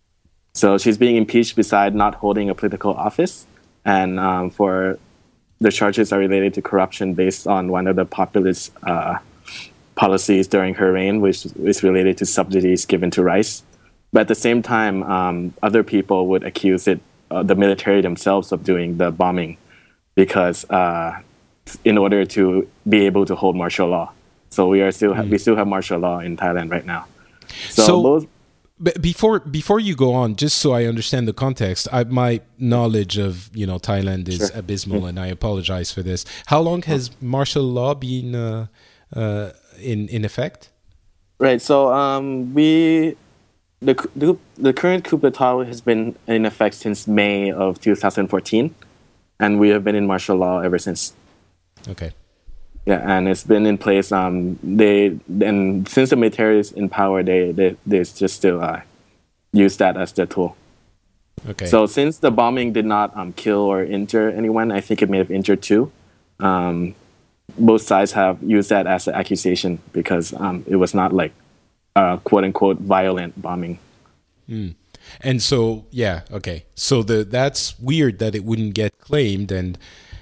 So she's being impeached beside not holding a political office, and um, for the charges are related to corruption based on one of the populist uh, policies during her reign, which is related to subsidies given to rice. But at the same time, um, other people would accuse it, uh, the military themselves, of doing the bombing because. Uh, in order to be able to hold martial law. So we are still ha- mm. we still have martial law in Thailand right now. So, so those- b- before before you go on, just so I understand the context, I, my knowledge of you know Thailand is sure. abysmal, mm. and I apologize for this. How long has martial law been uh, uh, in in effect? Right. So um, we the, the the current coup d'état has been in effect since May of two thousand fourteen, and we have been in martial law ever since. Okay. Yeah, and it's been in place. Um, they and since the military is in power, they they they just still uh, use that as their tool. Okay. So since the bombing did not um, kill or injure anyone, I think it may have injured two. Um, both sides have used that as an accusation because um, it was not like a quote unquote violent bombing. Mm. And so yeah, okay. So the that's weird that it wouldn't get claimed and.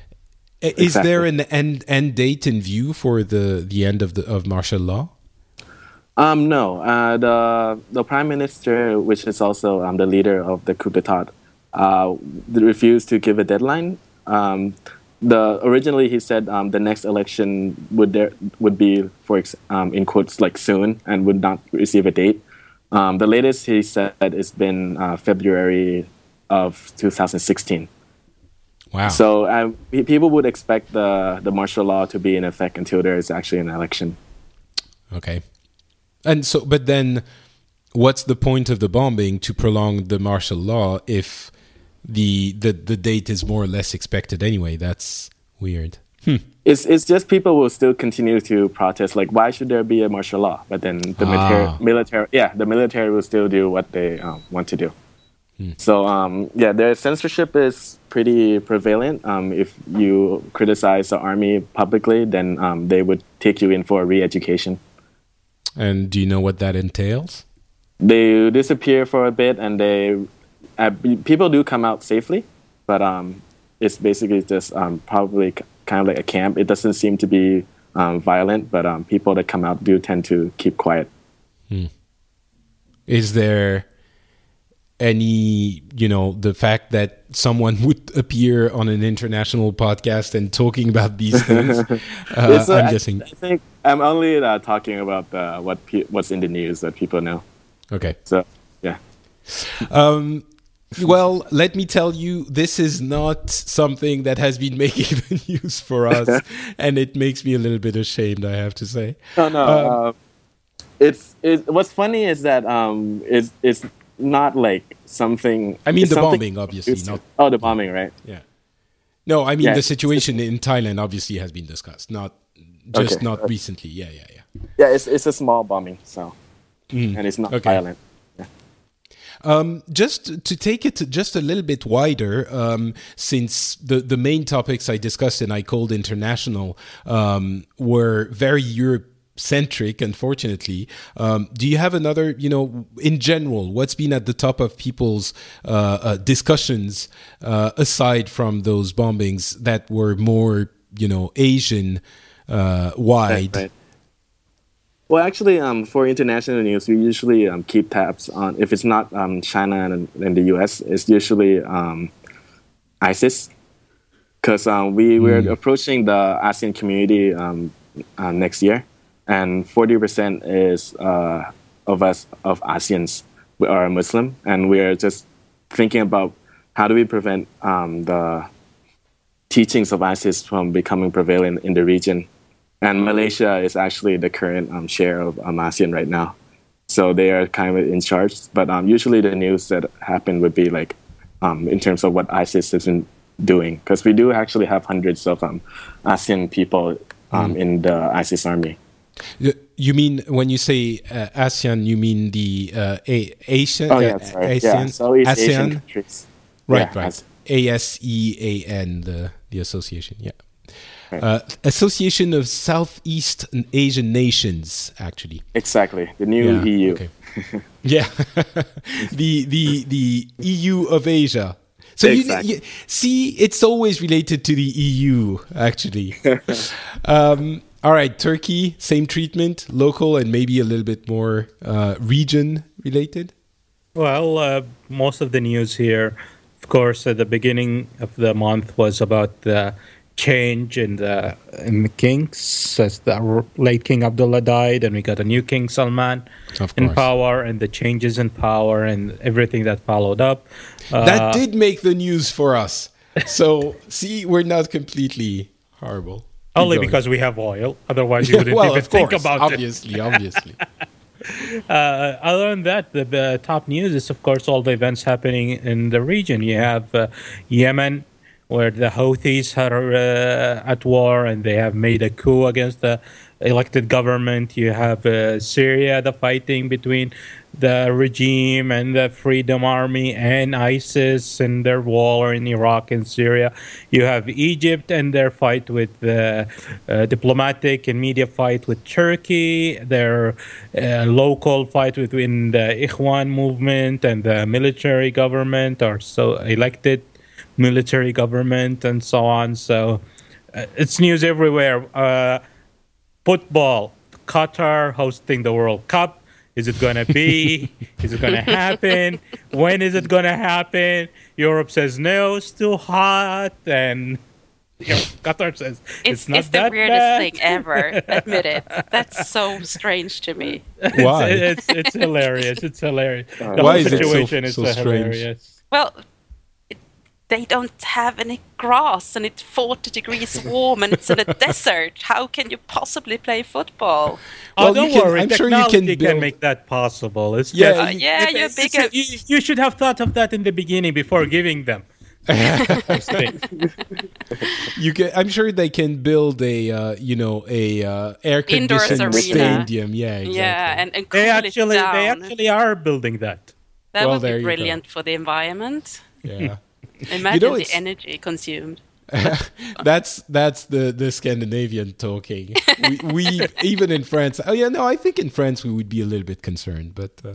Is exactly. there an end end date in view for the, the end of the of martial law? Um, no. Uh, the the prime minister, which is also um, the leader of the coup d'état, uh, refused to give a deadline. Um, the originally he said um, the next election would there would be for um, in quotes like soon and would not receive a date. Um, the latest he said has been uh, February of two thousand sixteen. Wow. So uh, people would expect the, the martial law to be in effect until there is actually an election. Okay. And so, but then what's the point of the bombing to prolong the martial law if the the, the date is more or less expected anyway? That's weird. Hmm. It's it's just people will still continue to protest. Like, why should there be a martial law? But then the ah. military, military, yeah, the military will still do what they um, want to do. Hmm. So, um, yeah, their censorship is pretty prevalent. Um, if you criticize the army publicly, then um, they would take you in for a re-education. And do you know what that entails? They disappear for a bit, and they uh, people do come out safely, but um, it's basically just um, probably kind of like a camp. It doesn't seem to be um, violent, but um, people that come out do tend to keep quiet. Hmm. Is there any, you know, the fact that someone would appear on an international podcast and talking about these things? uh, uh, I'm I, guessing. I think I'm only uh, talking about uh, what pe- what's in the news that people know. Okay. So, yeah. Um, Well, let me tell you, this is not something that has been making the news for us, and it makes me a little bit ashamed, I have to say. No, no. Um, uh, it's it, what's funny is that um, it's it's not like something. I mean, the something, bombing, obviously. Not, oh, the bombing, right? Yeah. No, I mean yeah, the situation in Thailand obviously has been discussed, not just okay. not recently. Yeah, yeah, yeah. Yeah, it's it's a small bombing, so mm. and it's not okay. violent. Um, just to take it just a little bit wider, um, since the, the main topics I discussed in I Called International um, were very Europe-centric, unfortunately, um, do you have another, you know, in general, what's been at the top of people's uh, uh, discussions uh, aside from those bombings that were more, you know, Asian uh, wide? Right, right. Well, actually, um, for international news, we usually um, keep tabs on, if it's not um, China and, and the U S, it's usually um, ISIS. Because um, we, mm. we're approaching the ASEAN community um, uh, next year, and forty percent is uh, of us, of ASEANs, are Muslim, and we're just thinking about how do we prevent um, the teachings of ISIS from becoming prevalent in the region. And Malaysia is actually the current um, share of um, ASEAN right now. So they are kind of in charge. But um, usually the news that happen would be like um, in terms of what ISIS has been doing. Because we do actually have hundreds of um, ASEAN people um, mm. in the ISIS army. You mean, when you say uh, ASEAN, you mean the uh, A- Asian? Oh, yeah, sorry. ASEAN? Yeah, Southeast ASEAN? Asian countries. Right, yeah, right. A S E A N, the, the association, yeah. Uh, Association of Southeast Asian Nations, actually. Exactly, the new yeah, E U. Okay. yeah, the the the E U of Asia. So exactly. you, you see, it's always related to the E U, actually. um, all right, Turkey, same treatment, local and maybe a little bit more uh, region related. Well, uh, most of the news here, of course, at the beginning of the month was about the change in the in the kings, as the late King Abdullah died, and we got a new King Salman in power, and the changes in power and everything that followed up. Uh, that did make the news for us. So, see, we're not completely horrible. Keep only going. Because we have oil. Otherwise, you wouldn't well, even of course, think about obviously, it. Obviously, obviously. uh, other than that, the, the top news is, of course, all the events happening in the region. You have uh, Yemen, where the Houthis are uh, at war and they have made a coup against the elected government. You have uh, Syria, the fighting between the regime and the Freedom Army and ISIS and their war in Iraq and Syria. You have Egypt and their fight with the uh, diplomatic and media fight with Turkey, their uh, local fight within the Ikhwan movement and the military government, or so elected military government, and so on. So uh, it's news everywhere. Uh, football, Qatar hosting the World Cup. Is it going to be? Is it going to happen? When is it going to happen? Europe says no, it's too hot. And you know, Qatar says it's, it's not it's that the weirdest bad. thing ever. Admit it. That's so strange to me. Why? It's, it's, it's hilarious. It's hilarious. The Why whole is it so- situation so is strange? hilarious. Well, they don't have any grass, and it's forty degrees warm, and it's in a desert. How can you possibly play football? Oh, Well, don't you can- worry. I'm sure you Technology can can, build- make that possible. It's Yeah, just- Uh, yeah, if you're it's- bigger. it's- You, you should have thought of that in the beginning before giving them. those things. you can. I'm sure they can build a, uh, you know, a uh, air Indoors conditioned arena. stadium. Yeah, exactly. Yeah, and, and cool They it actually, down. they actually are building that. that Well, would there be you go. brilliant for the environment. yeah. Imagine know, the it's- energy consumed. that's that's the the Scandinavian talking. We, we even in France. Oh yeah, no, I think in France we would be a little bit concerned, but uh,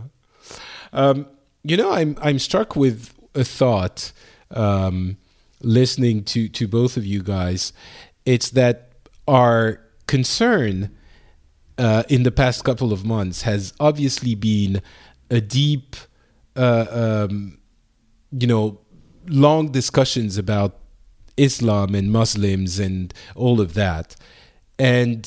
um, you know, I'm I'm struck with a thought um, listening to to both of you guys. It's that our concern uh, in the past couple of months has obviously been a deep, uh, um, you know, long discussions about Islam and Muslims and all of that. And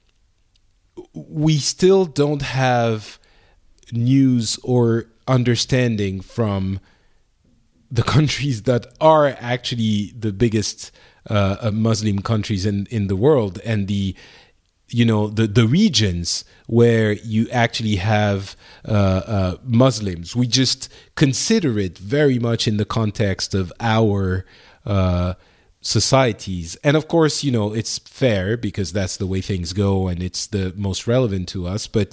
we still don't have news or understanding from the countries that are actually the biggest uh, Muslim countries in, in the world, and the you know the, the regions where you actually have uh, uh, Muslims. We just consider it very much in the context of our uh, societies. And of course, you know, it's fair because that's the way things go and it's the most relevant to us. But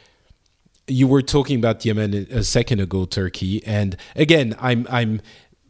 you were talking about Yemen a second ago, Turkey. And again, I'm I'm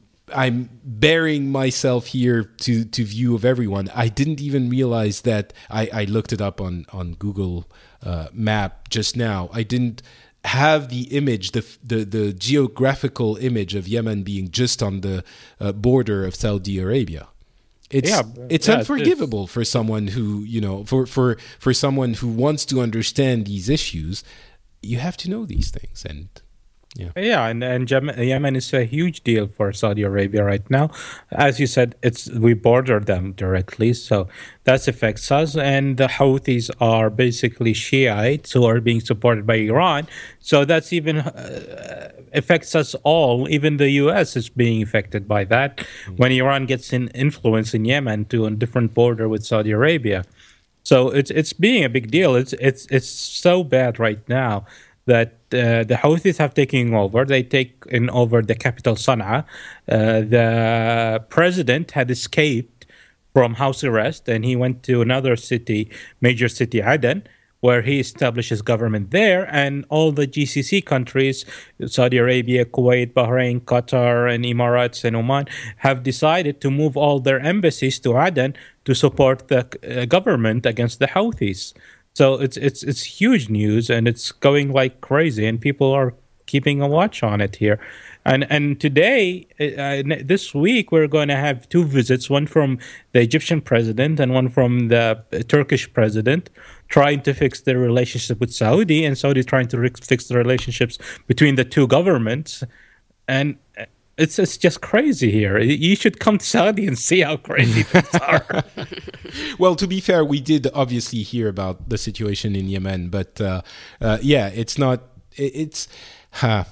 I'm bearing myself here to, to view of everyone. I didn't even realize that I, I looked it up on, on Google uh, Map just now. I didn't have the image, the, the the geographical image of Yemen being just on the uh, border of Saudi Arabia. It's yeah, it's yeah, unforgivable it's, for someone who, you know, for, for, for someone who wants to understand these issues. You have to know these things. And yeah, yeah, and and Yemen is a huge deal for Saudi Arabia right now. As you said, it's we border them directly, so that affects us. And the Houthis are basically Shiites who are being supported by Iran, so that's even uh, affects us all. Even the U S is being affected by that mm-hmm. when Iran gets in influence in Yemen to a different border with Saudi Arabia. So it's it's being a big deal. It's it's it's so bad right now that uh, the Houthis have taken over. They take in over the capital, Sana'a. Uh, the president had escaped from house arrest, and he went to another city, major city, Aden, where he established his government there. And all the G C C countries, Saudi Arabia, Kuwait, Bahrain, Qatar, and Emirates, and Oman, have decided to move all their embassies to Aden to support the uh, government against the Houthis. So it's it's it's huge news, and it's going like crazy, and people are keeping a watch on it here. And and today, uh, this week, we're going to have two visits, one from the Egyptian president and one from the Turkish president, trying to fix their relationship with Saudi, and Saudi trying to re- fix the relationships between the two governments. And It's it's just crazy here. You should come to Saudi and see how crazy things are. Well, to be fair, we did obviously hear about the situation in Yemen, but uh, uh, yeah, it's not. It's huh.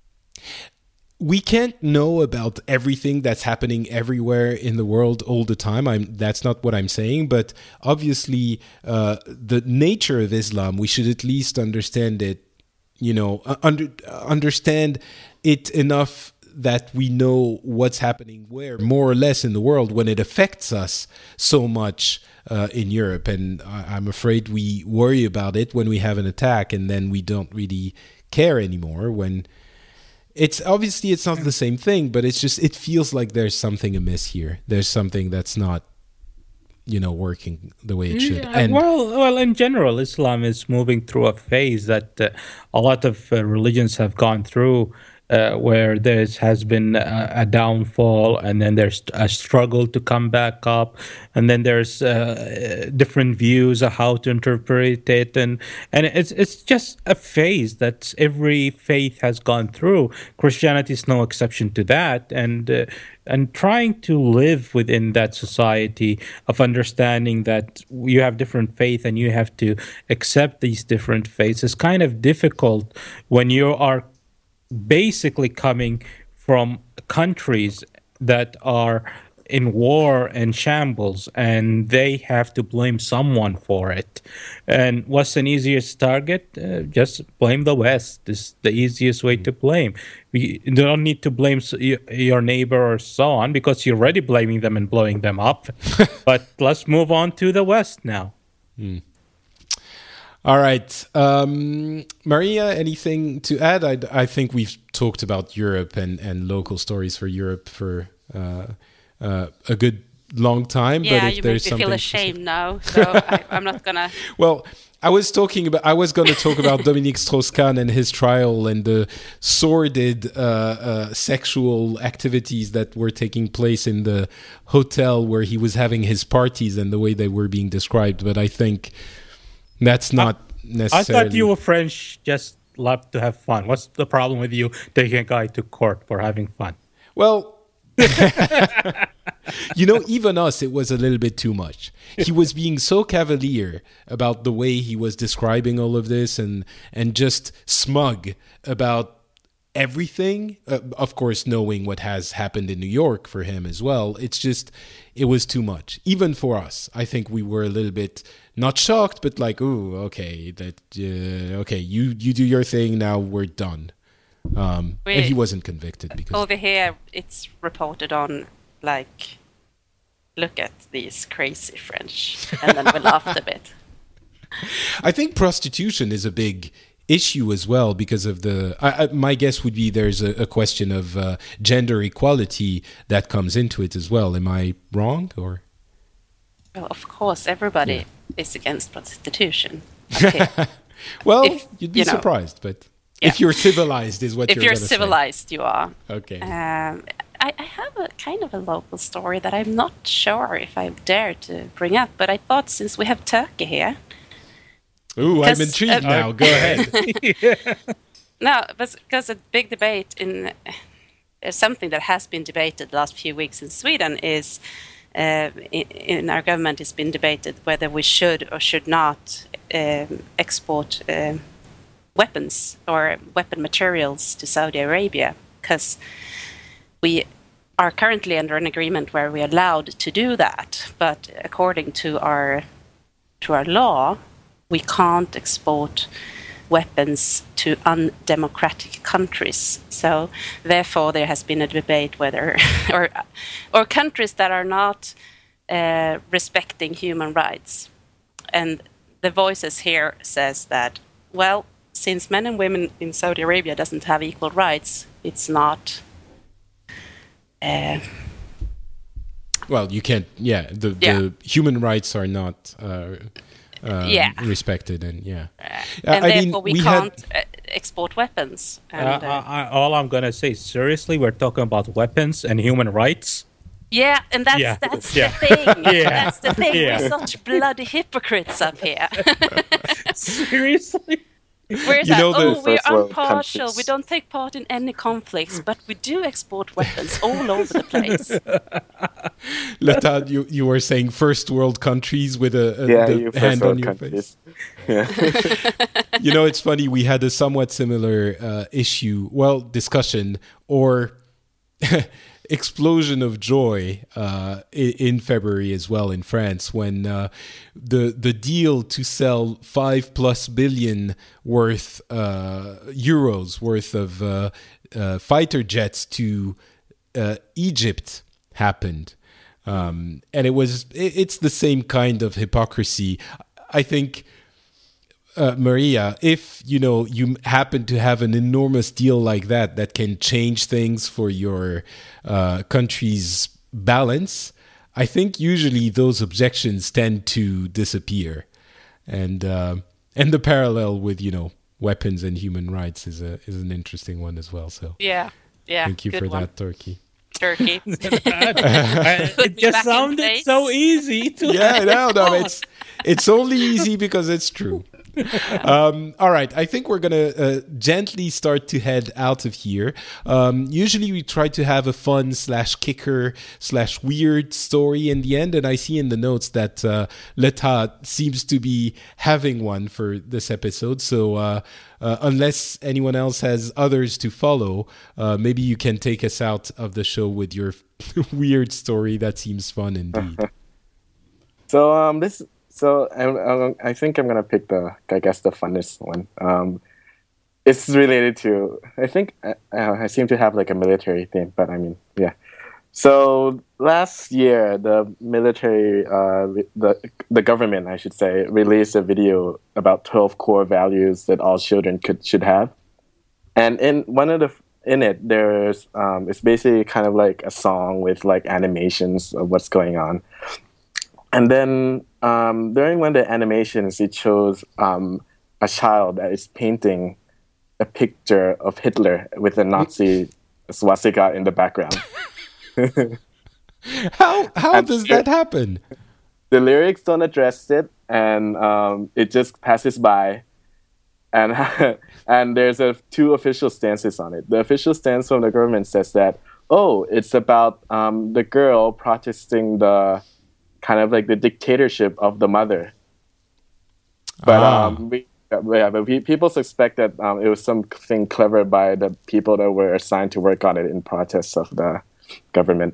We can't know about everything that's happening everywhere in the world all the time. I'm that's not what I'm saying, but obviously, uh, the nature of Islam, we should at least understand it. You know, under understand it enough that we know what's happening where, more or less, in the world when it affects us so much uh, in Europe. And I- I'm afraid we worry about it when we have an attack, and then we don't really care anymore. When it's obviously it's not the same thing, but it's just it feels like there's something amiss here. There's something that's not, you know, working the way it should. Yeah, and well, well, in general, Islam is moving through a phase that uh, a lot of uh, religions have gone through. Uh, where there has been a, a downfall, and then there's a struggle to come back up, and then there's uh, different views of how to interpret it, and and it's it's just a phase that every faith has gone through. Christianity is no exception to that, and uh, and trying to live within that society of understanding that you have different faith and you have to accept these different faiths is kind of difficult when you are basically coming from countries that are in war and shambles, and they have to blame someone for it. And what's an easiest target? Uh, just blame the West. This is the easiest way to blame. You don't need to blame your neighbor or so on, because you're already blaming them and blowing them up. But let's move on to the West now. Mm. All right. Um, Maria, anything to add? I, I think we've talked about Europe and, and local stories for Europe for uh, uh, a good long time. Yeah, but if you there's make me feel something ashamed now, so I, I'm not going to... Well, I was talking about. I was going to talk about Dominique Strauss-Kahn and his trial and the sordid uh, uh, sexual activities that were taking place in the hotel where he was having his parties and the way they were being described. But I think... That's not necessarily... I thought you were French, just love to have fun. What's the problem with you taking a guy to court for having fun? Well, you know, even us, it was a little bit too much. He was being so cavalier about the way he was describing all of this and, and just smug about everything. Uh, of course, knowing what has happened in New York for him as well, it's just, it was too much. Even for us, I think we were a little bit not shocked, but like, ooh, okay, that uh, okay, you you do your thing. Now we're done. Um, we, and he wasn't convicted because over here it's reported on like, look at these crazy French, and then we laughed a bit. I think prostitution is a big issue as well because of the. I, I, my guess would be there's a, a question of uh, gender equality that comes into it as well. Am I wrong or? Well, of course, everybody Yeah. is against prostitution. Okay. Well, If, you'd be you know, surprised, but yeah. if you're civilized, is what if you're, you're gonna civilized, you are. Say. Okay. Um, I, I have a kind of a local story that I'm not sure if I dare to bring up, but I thought since we have Turkey here. Ooh, I'm 'cause, intrigued uh, now. Go ahead. No, but because a big debate in uh, something that has been debated the last few weeks in Sweden is uh, in, in our government has been debated whether we should or should not um, export um weapons or weapon materials to Saudi Arabia, because we are currently under an agreement where we're allowed to do that, but according to our to our law, we can't export weapons to undemocratic countries. So therefore there has been a debate whether or or countries that are not uh, respecting human rights. And the voices here says that, well, since men and women in Saudi Arabia doesn't have equal rights, it's not uh, Well, you can't. Yeah, the, Yeah. the human rights are not uh, uh, Yeah. respected, and yeah. and I therefore mean, we, we can't had. uh, export weapons. Uh, And, uh, I, I, all I'm gonna say, seriously, we're talking about weapons and human rights. yeah, and that's Yeah. that's Yeah. the thing. Yeah. That's the thing. Yeah. We're such bloody hypocrites up here. Seriously? We're You know like, the oh, we're first world impartial. countries. We don't take part in any conflicts, but we do export weapons all over the place. Letad, you, you were saying first world countries with a, a Yeah, the you first hand on world your countries. face. Yeah. You know, it's funny. We had a somewhat similar uh, issue, well, discussion or explosion of joy uh, in, in February as well in France when uh, the the deal to sell five plus billion worth uh, euros worth of uh, uh, fighter jets to uh, Egypt happened. Um, and it was it, it's the same kind of hypocrisy. I think, uh, Maria, if you know you happen to have an enormous deal like that that can change things for your uh, country's balance, I think usually those objections tend to disappear. And uh, and the parallel with you know weapons and human rights is a is an interesting one as well. So Yeah, yeah. thank you good for one. that, Turkey. Turkey. Uh, Put it me just back in sounded place. so easy to Yeah, no, no, it's it's only easy because it's true. Um, all right, I think we're gonna uh, gently start to head out of here. Um, usually, we try to have a fun slash kicker slash weird story in the end, and I see in the notes that uh, Leta seems to be having one for this episode. So, uh, uh, unless anyone else has others to follow, uh, maybe you can take us out of the show with your weird story. That seems fun indeed. So um, this so I, I think I'm gonna pick the I guess the funnest one. Um, it's related to I think I, I seem to have like a military theme, but I mean yeah. So last year, the military, uh, the the government, I should say, released a video about twelve core values that all children could should have, and in one of the in it, there's um, it's basically kind of like a song with like animations of what's going on. And then um, during one of the animations, it shows um, a child that is painting a picture of Hitler with a Nazi swastika in the background. How how And does sure- that happen? The lyrics don't address it, and um, it just passes by. And and there's a two official stances on it. The official stance from the government says that, oh, it's about um, the girl protesting the kind of like the dictatorship of the mother. But Ah. um, we yeah, but pe- people suspect that um, it was something clever by the people that were assigned to work on it in protests of the government.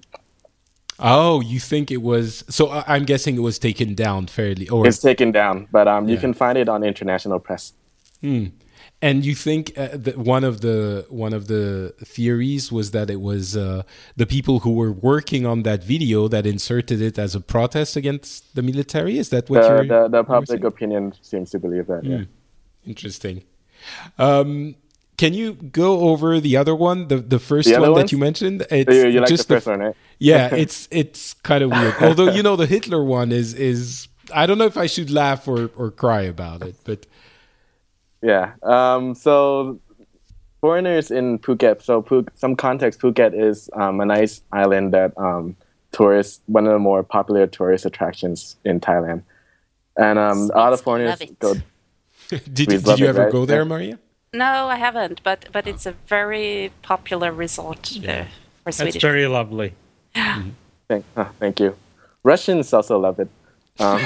Oh, you think it was? So I- I'm guessing it was taken down fairly, or It's taken down, but um, you Yeah. can find it on international press. and you think uh, that one of the one of the theories was that it was uh, the people who were working on that video that inserted it as a protest against the military? Is that what The, you're? the, the you were public saying? opinion seems to believe that. Yeah. Interesting. Um, can you go over the other one, the the first The other one that ones? you mentioned? It's You, you like the just first one, right? Yeah, it's it's kind of weird. Although you know the Hitler one is is I don't know if I should laugh or, or cry about it, but Yeah. Um, so foreigners in Phuket. So Phuket, some context. Phuket is um, a nice island that um, tourists, one of the more popular tourist attractions in Thailand, and um, a lot of Swedes foreigners love it. go. did you, We'd did love you it, ever right? go there, Yeah. Maria? No, I haven't, but but it's a very popular resort uh, for That's Swedish. very lovely. Thank, uh, thank you. Russians also love it. Um,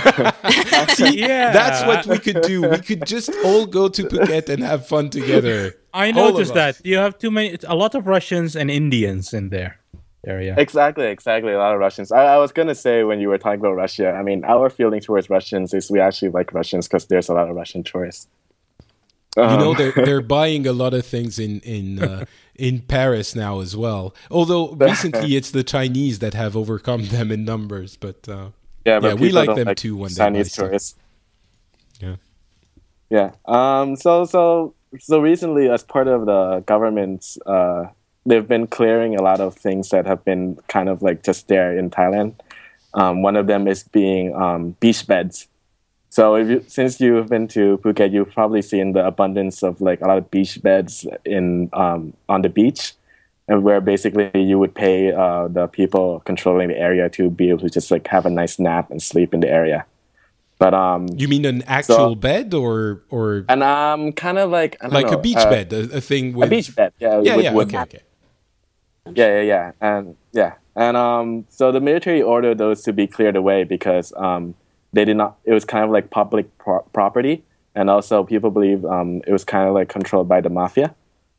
Yeah, That's what we could do. We could just all go to Phuket and have fun together. I All of noticed us. that. You have too many, a lot of Russians and Indians in there area. exactly, exactly. A lot of Russians. I, I was gonna say when you were talking about Russia. I mean, our feeling towards Russians is we actually like Russians because there's a lot of Russian tourists. You Um, know, they're they're buying a lot of things in in uh, in Paris now as well. Although recently it's the Chinese that have overcome them in numbers, but uh, yeah, but yeah, we people like don't them too when they buy Chinese stuff. tourists. Yeah. Yeah. Um. So so so recently, as part of the government's, uh, they've been clearing a lot of things that have been kind of like just there in Thailand. Um, one of them is being um, beach beds. So if you, since you've been to Phuket, you've probably seen the abundance of like a lot of beach beds in um, on the beach, and where basically you would pay uh, the people controlling the area to be able to just like have a nice nap and sleep in the area. But um, You mean an actual bed or or and um, kind of like I don't like know, a beach uh, bed, a, a thing with a beach bed, yeah, Yeah, with yeah, wood. okay, okay. Yeah, yeah, yeah, and yeah, and um, so the military ordered those to be cleared away because um, they did not. It was kind of like public pro- property, and also people believe um, it was kind of like controlled by the mafia.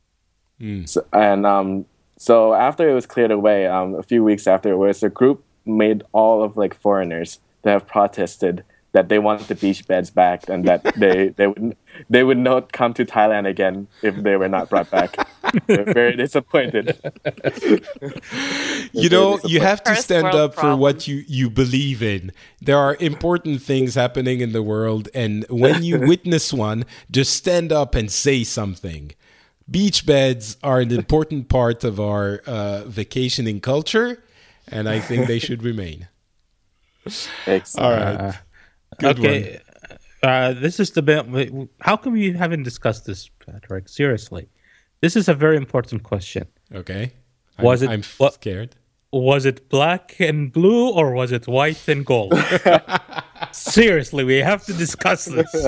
So, and um, so after it was cleared away, um, a few weeks afterwards, a group made all of like foreigners that have protested that they want the beach beds back and that they they would they would not come to Thailand again if they were not brought back. They're very disappointed. You know, you have to First stand world up for problem. what you, you believe in. There are important things happening in the world, and when you witness one, just stand up and say something. Beach beds are an important part of our uh, vacationing culture, and I think they should remain. Excellent. All right. Good okay, uh, this is the bit. How come you haven't discussed this, Patrick? Seriously, this is a very important question. Okay. Was I'm, it- I'm what- scared. Was it black and blue or was it white and gold? Seriously, we have to discuss this.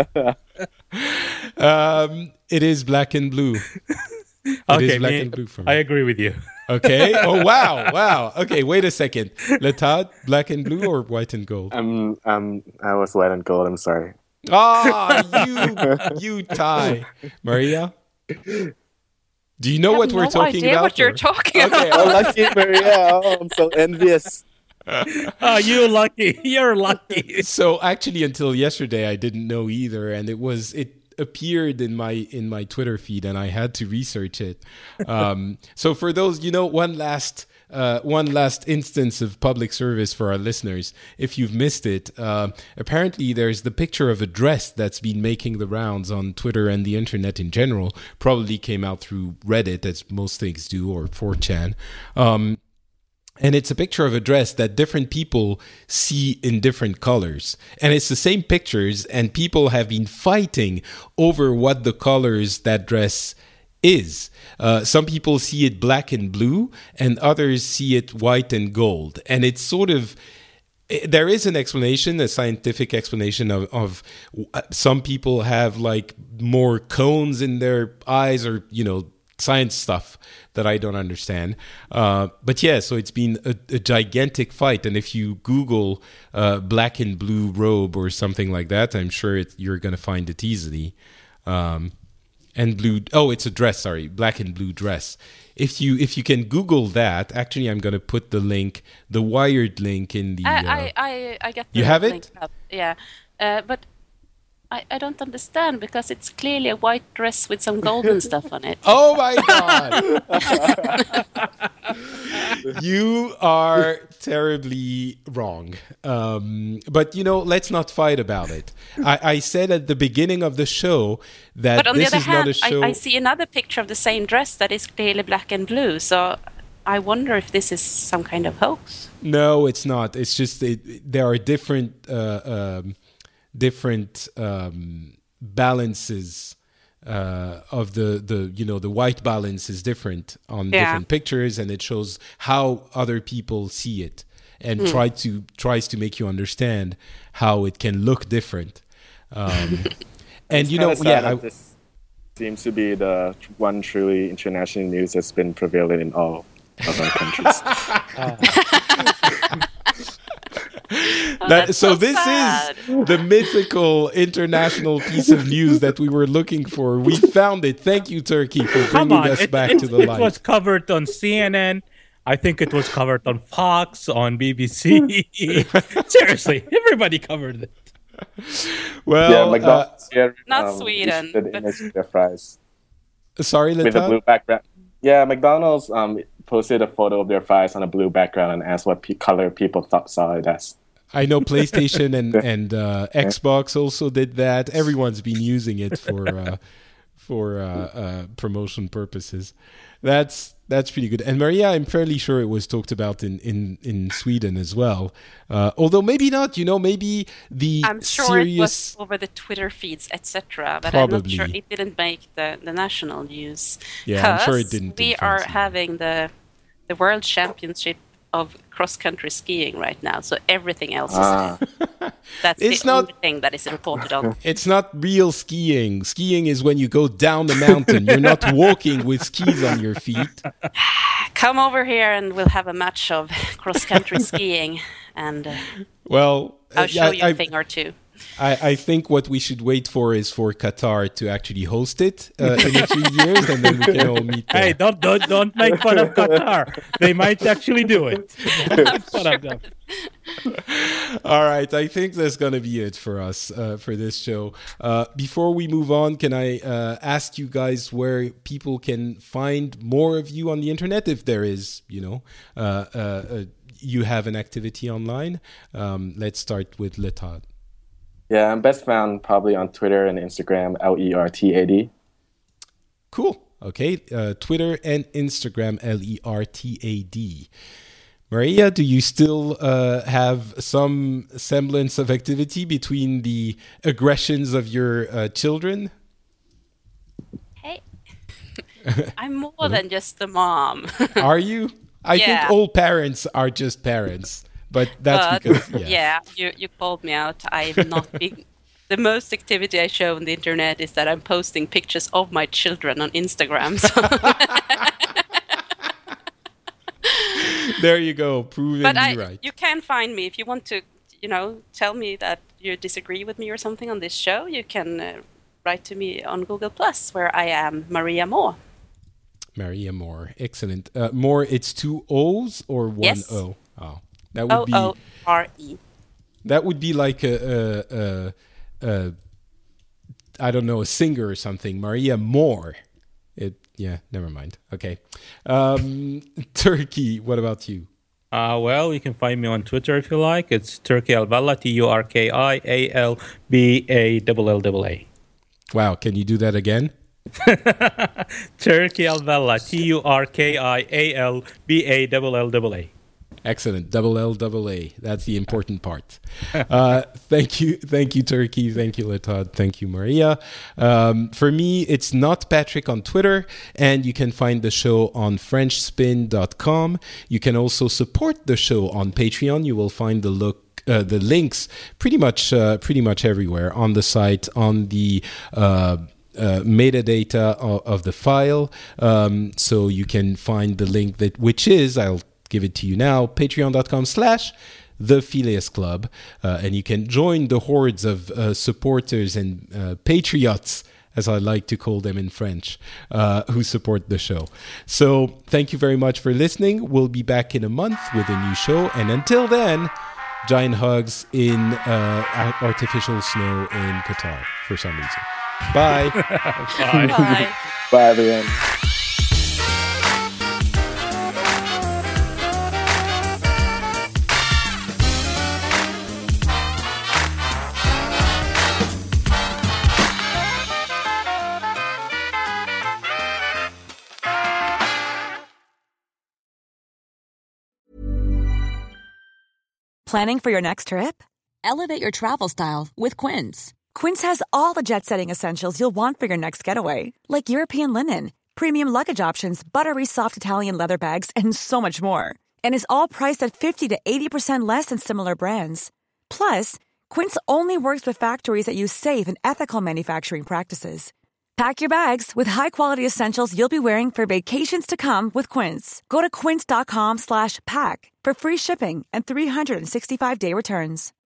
Um, it is black and blue. It okay, is black me- and blue for me. I agree with you. Okay. Oh, wow. Wow. Okay, wait a second. Letad, black and blue or white and gold? Um, um, I was white and gold. I'm sorry. Ah, you, you tie. Maria? Do you know I what have we're no talking idea about? what you're or- talking Okay. about. Oh, lucky Maria! Oh, I'm so envious. Oh, you lucky. You're lucky. So actually, until yesterday, I didn't know either, and it was it appeared in my in my Twitter feed, and I had to research it. Um, so for those, you know, one last uh, one last instance of public service for our listeners, if you've missed it, uh, apparently there's the picture of a dress that's been making the rounds on Twitter and the internet in general. Probably came out through Reddit, as most things do, or four chan. Um, And it's a picture of a dress that different people see in different colors. And it's the same pictures, and people have been fighting over what the colors that dress is. Uh, some people see it black and blue, and others see it white and gold. And it's sort of, there is an explanation, a scientific explanation of, of some people have like more cones in their eyes, or, you know, science stuff that I don't understand. Uh, but yeah, so it's been a, a gigantic fight. And if you Google uh, black and blue robe or something like that, I'm sure it, you're going to find it easily. Um, and blue. Oh, it's a dress. Sorry, black and blue dress. If you if you can Google that, actually, I'm going to put the link, the Wired link, in the. I Uh, I, I, I get the You have link it? up. Yeah, uh, but I, I don't understand because it's clearly a white dress with some golden stuff on it. Oh my God! You are terribly wrong. Um, but, you know, let's not fight about it. I, I said at the beginning of the show that But on the this other is not hand, a show. I, I see another picture of the same dress that is clearly black and blue. So I wonder if this is some kind of hoax. No, it's not. It's just it, there are different uh, um, different um, balances uh, of the, the you know the white balance is different on Yeah. different pictures, and it shows how other people see it, and Hmm. try to tries to make you understand how it can look different. Um, and you know, Kinda sad yeah, I, that this seems to be the one truly international news that's been prevalent in all of our countries. Oh, That, that's so, so this sad. is the mythical international piece of news that we were looking for. We found it. Thank you, Turkey, for Come bringing on, us it, back it, to the it light. was covered on C N N. I think it was covered on Fox, on B B C. Seriously, everybody covered it. Well, yeah, McDonald's here. Not um, Sweden, issued an but- image of their fries uh, sorry, with a Leta. blue background. Yeah, McDonald's um, posted a photo of their fries on a blue background and asked what pe- color people thought saw it as. I know PlayStation and and uh, Xbox also did that. Everyone's been using it for uh, for uh, uh, promotion purposes. That's that's pretty good. And Maria, I'm fairly sure it was talked about in in, in Sweden as well. Uh, although maybe not. You know, maybe the I'm sure serious. it was over the Twitter feeds, et cetera. But Probably. I'm not sure it didn't make the, the national news. Yeah, I'm sure it 'Cause didn't We in are France either. having the the World Championship of cross country skiing right now, so everything else is Ah, that's It's the not- only thing that is reported on. It's not real skiing. Skiing is when you go down the mountain. You're not walking with skis on your feet. Come over here and we'll have a match of cross country skiing, and uh, Well, I'll uh, show you I, a thing or two. I, I think what we should wait for is for Qatar to actually host it uh, in a few years, and then we can all meet there. Hey, don't don't don't make fun of Qatar. They might actually do it. Don't make fun of them. All right, I think that's going to be it for us uh, for this show. Uh, before we move on, can I uh, ask you guys where people can find more of you on the internet, if there is, you know, uh, uh, uh, you have an activity online? Um, let's start with Letad. yeah, I'm best found probably on Twitter and Instagram, L E R T A D. Cool. Okay, uh, Twitter and Instagram, L E R T A D. Maria, do you still uh, have some semblance of activity between the aggressions of your uh, children? Hey, I'm more than just the mom. Are you? I Yeah. think all parents are just parents, but that's But because yeah, yeah. you you called me out. I've not been. The most activity I show on the internet is that I'm posting pictures of my children on Instagram. So. There you go, proving But me I, right. you can find me if you want to, you know, tell me that you disagree with me or something on this show. You can uh, write to me on Google Plus, where I am Maria Moore. Maria Moore, excellent. Uh, Moore, it's two O's or one Yes. O? Oh, that would O be O R E. that would be like a, a, a, a I don't know, a singer or something. Maria Moore. It yeah, never mind. Okay, um, Turkey. What about you? Uh, well, you can find me on Twitter if you like. It's Turkey Alvalla, T U R K I A L B A L L A A. Wow, can you do that again? Turkey Alvalla, T U R K I A L B A L L A A. Excellent. Double L, double A. That's the important part. Uh, thank you. Thank you, Turkey. Thank you, Letad. Thank you, Maria. Um, for me, it's not Patrick on Twitter, and you can find the show on French spin dot com. You can also support the show on Patreon. You will find the look Uh, the links pretty much uh, pretty much everywhere on the site, on the uh, uh, metadata of, of the file. Um, so you can find the link that which is, I'll give it to you now, patreon.com slash the Phileas Club. Uh, and you can join the hordes of uh, supporters and uh, patriots, as I like to call them in French, uh, who support the show. So thank you very much for listening. We'll be back in a month with a new show. And until then, giant hugs in uh, artificial snow in Qatar for some reason. Bye. Bye. Bye. Bye, everyone. Planning for your next trip? Elevate your travel style with Quince. Quince has all the jet-setting essentials you'll want for your next getaway, like European linen, premium luggage options, buttery soft Italian leather bags, and so much more. And is all priced at fifty to eighty percent less than similar brands. Plus, Quince only works with factories that use safe and ethical manufacturing practices. Pack your bags with high-quality essentials you'll be wearing for vacations to come with Quince. Go to quince.com slash pack for free shipping and three sixty-five day returns.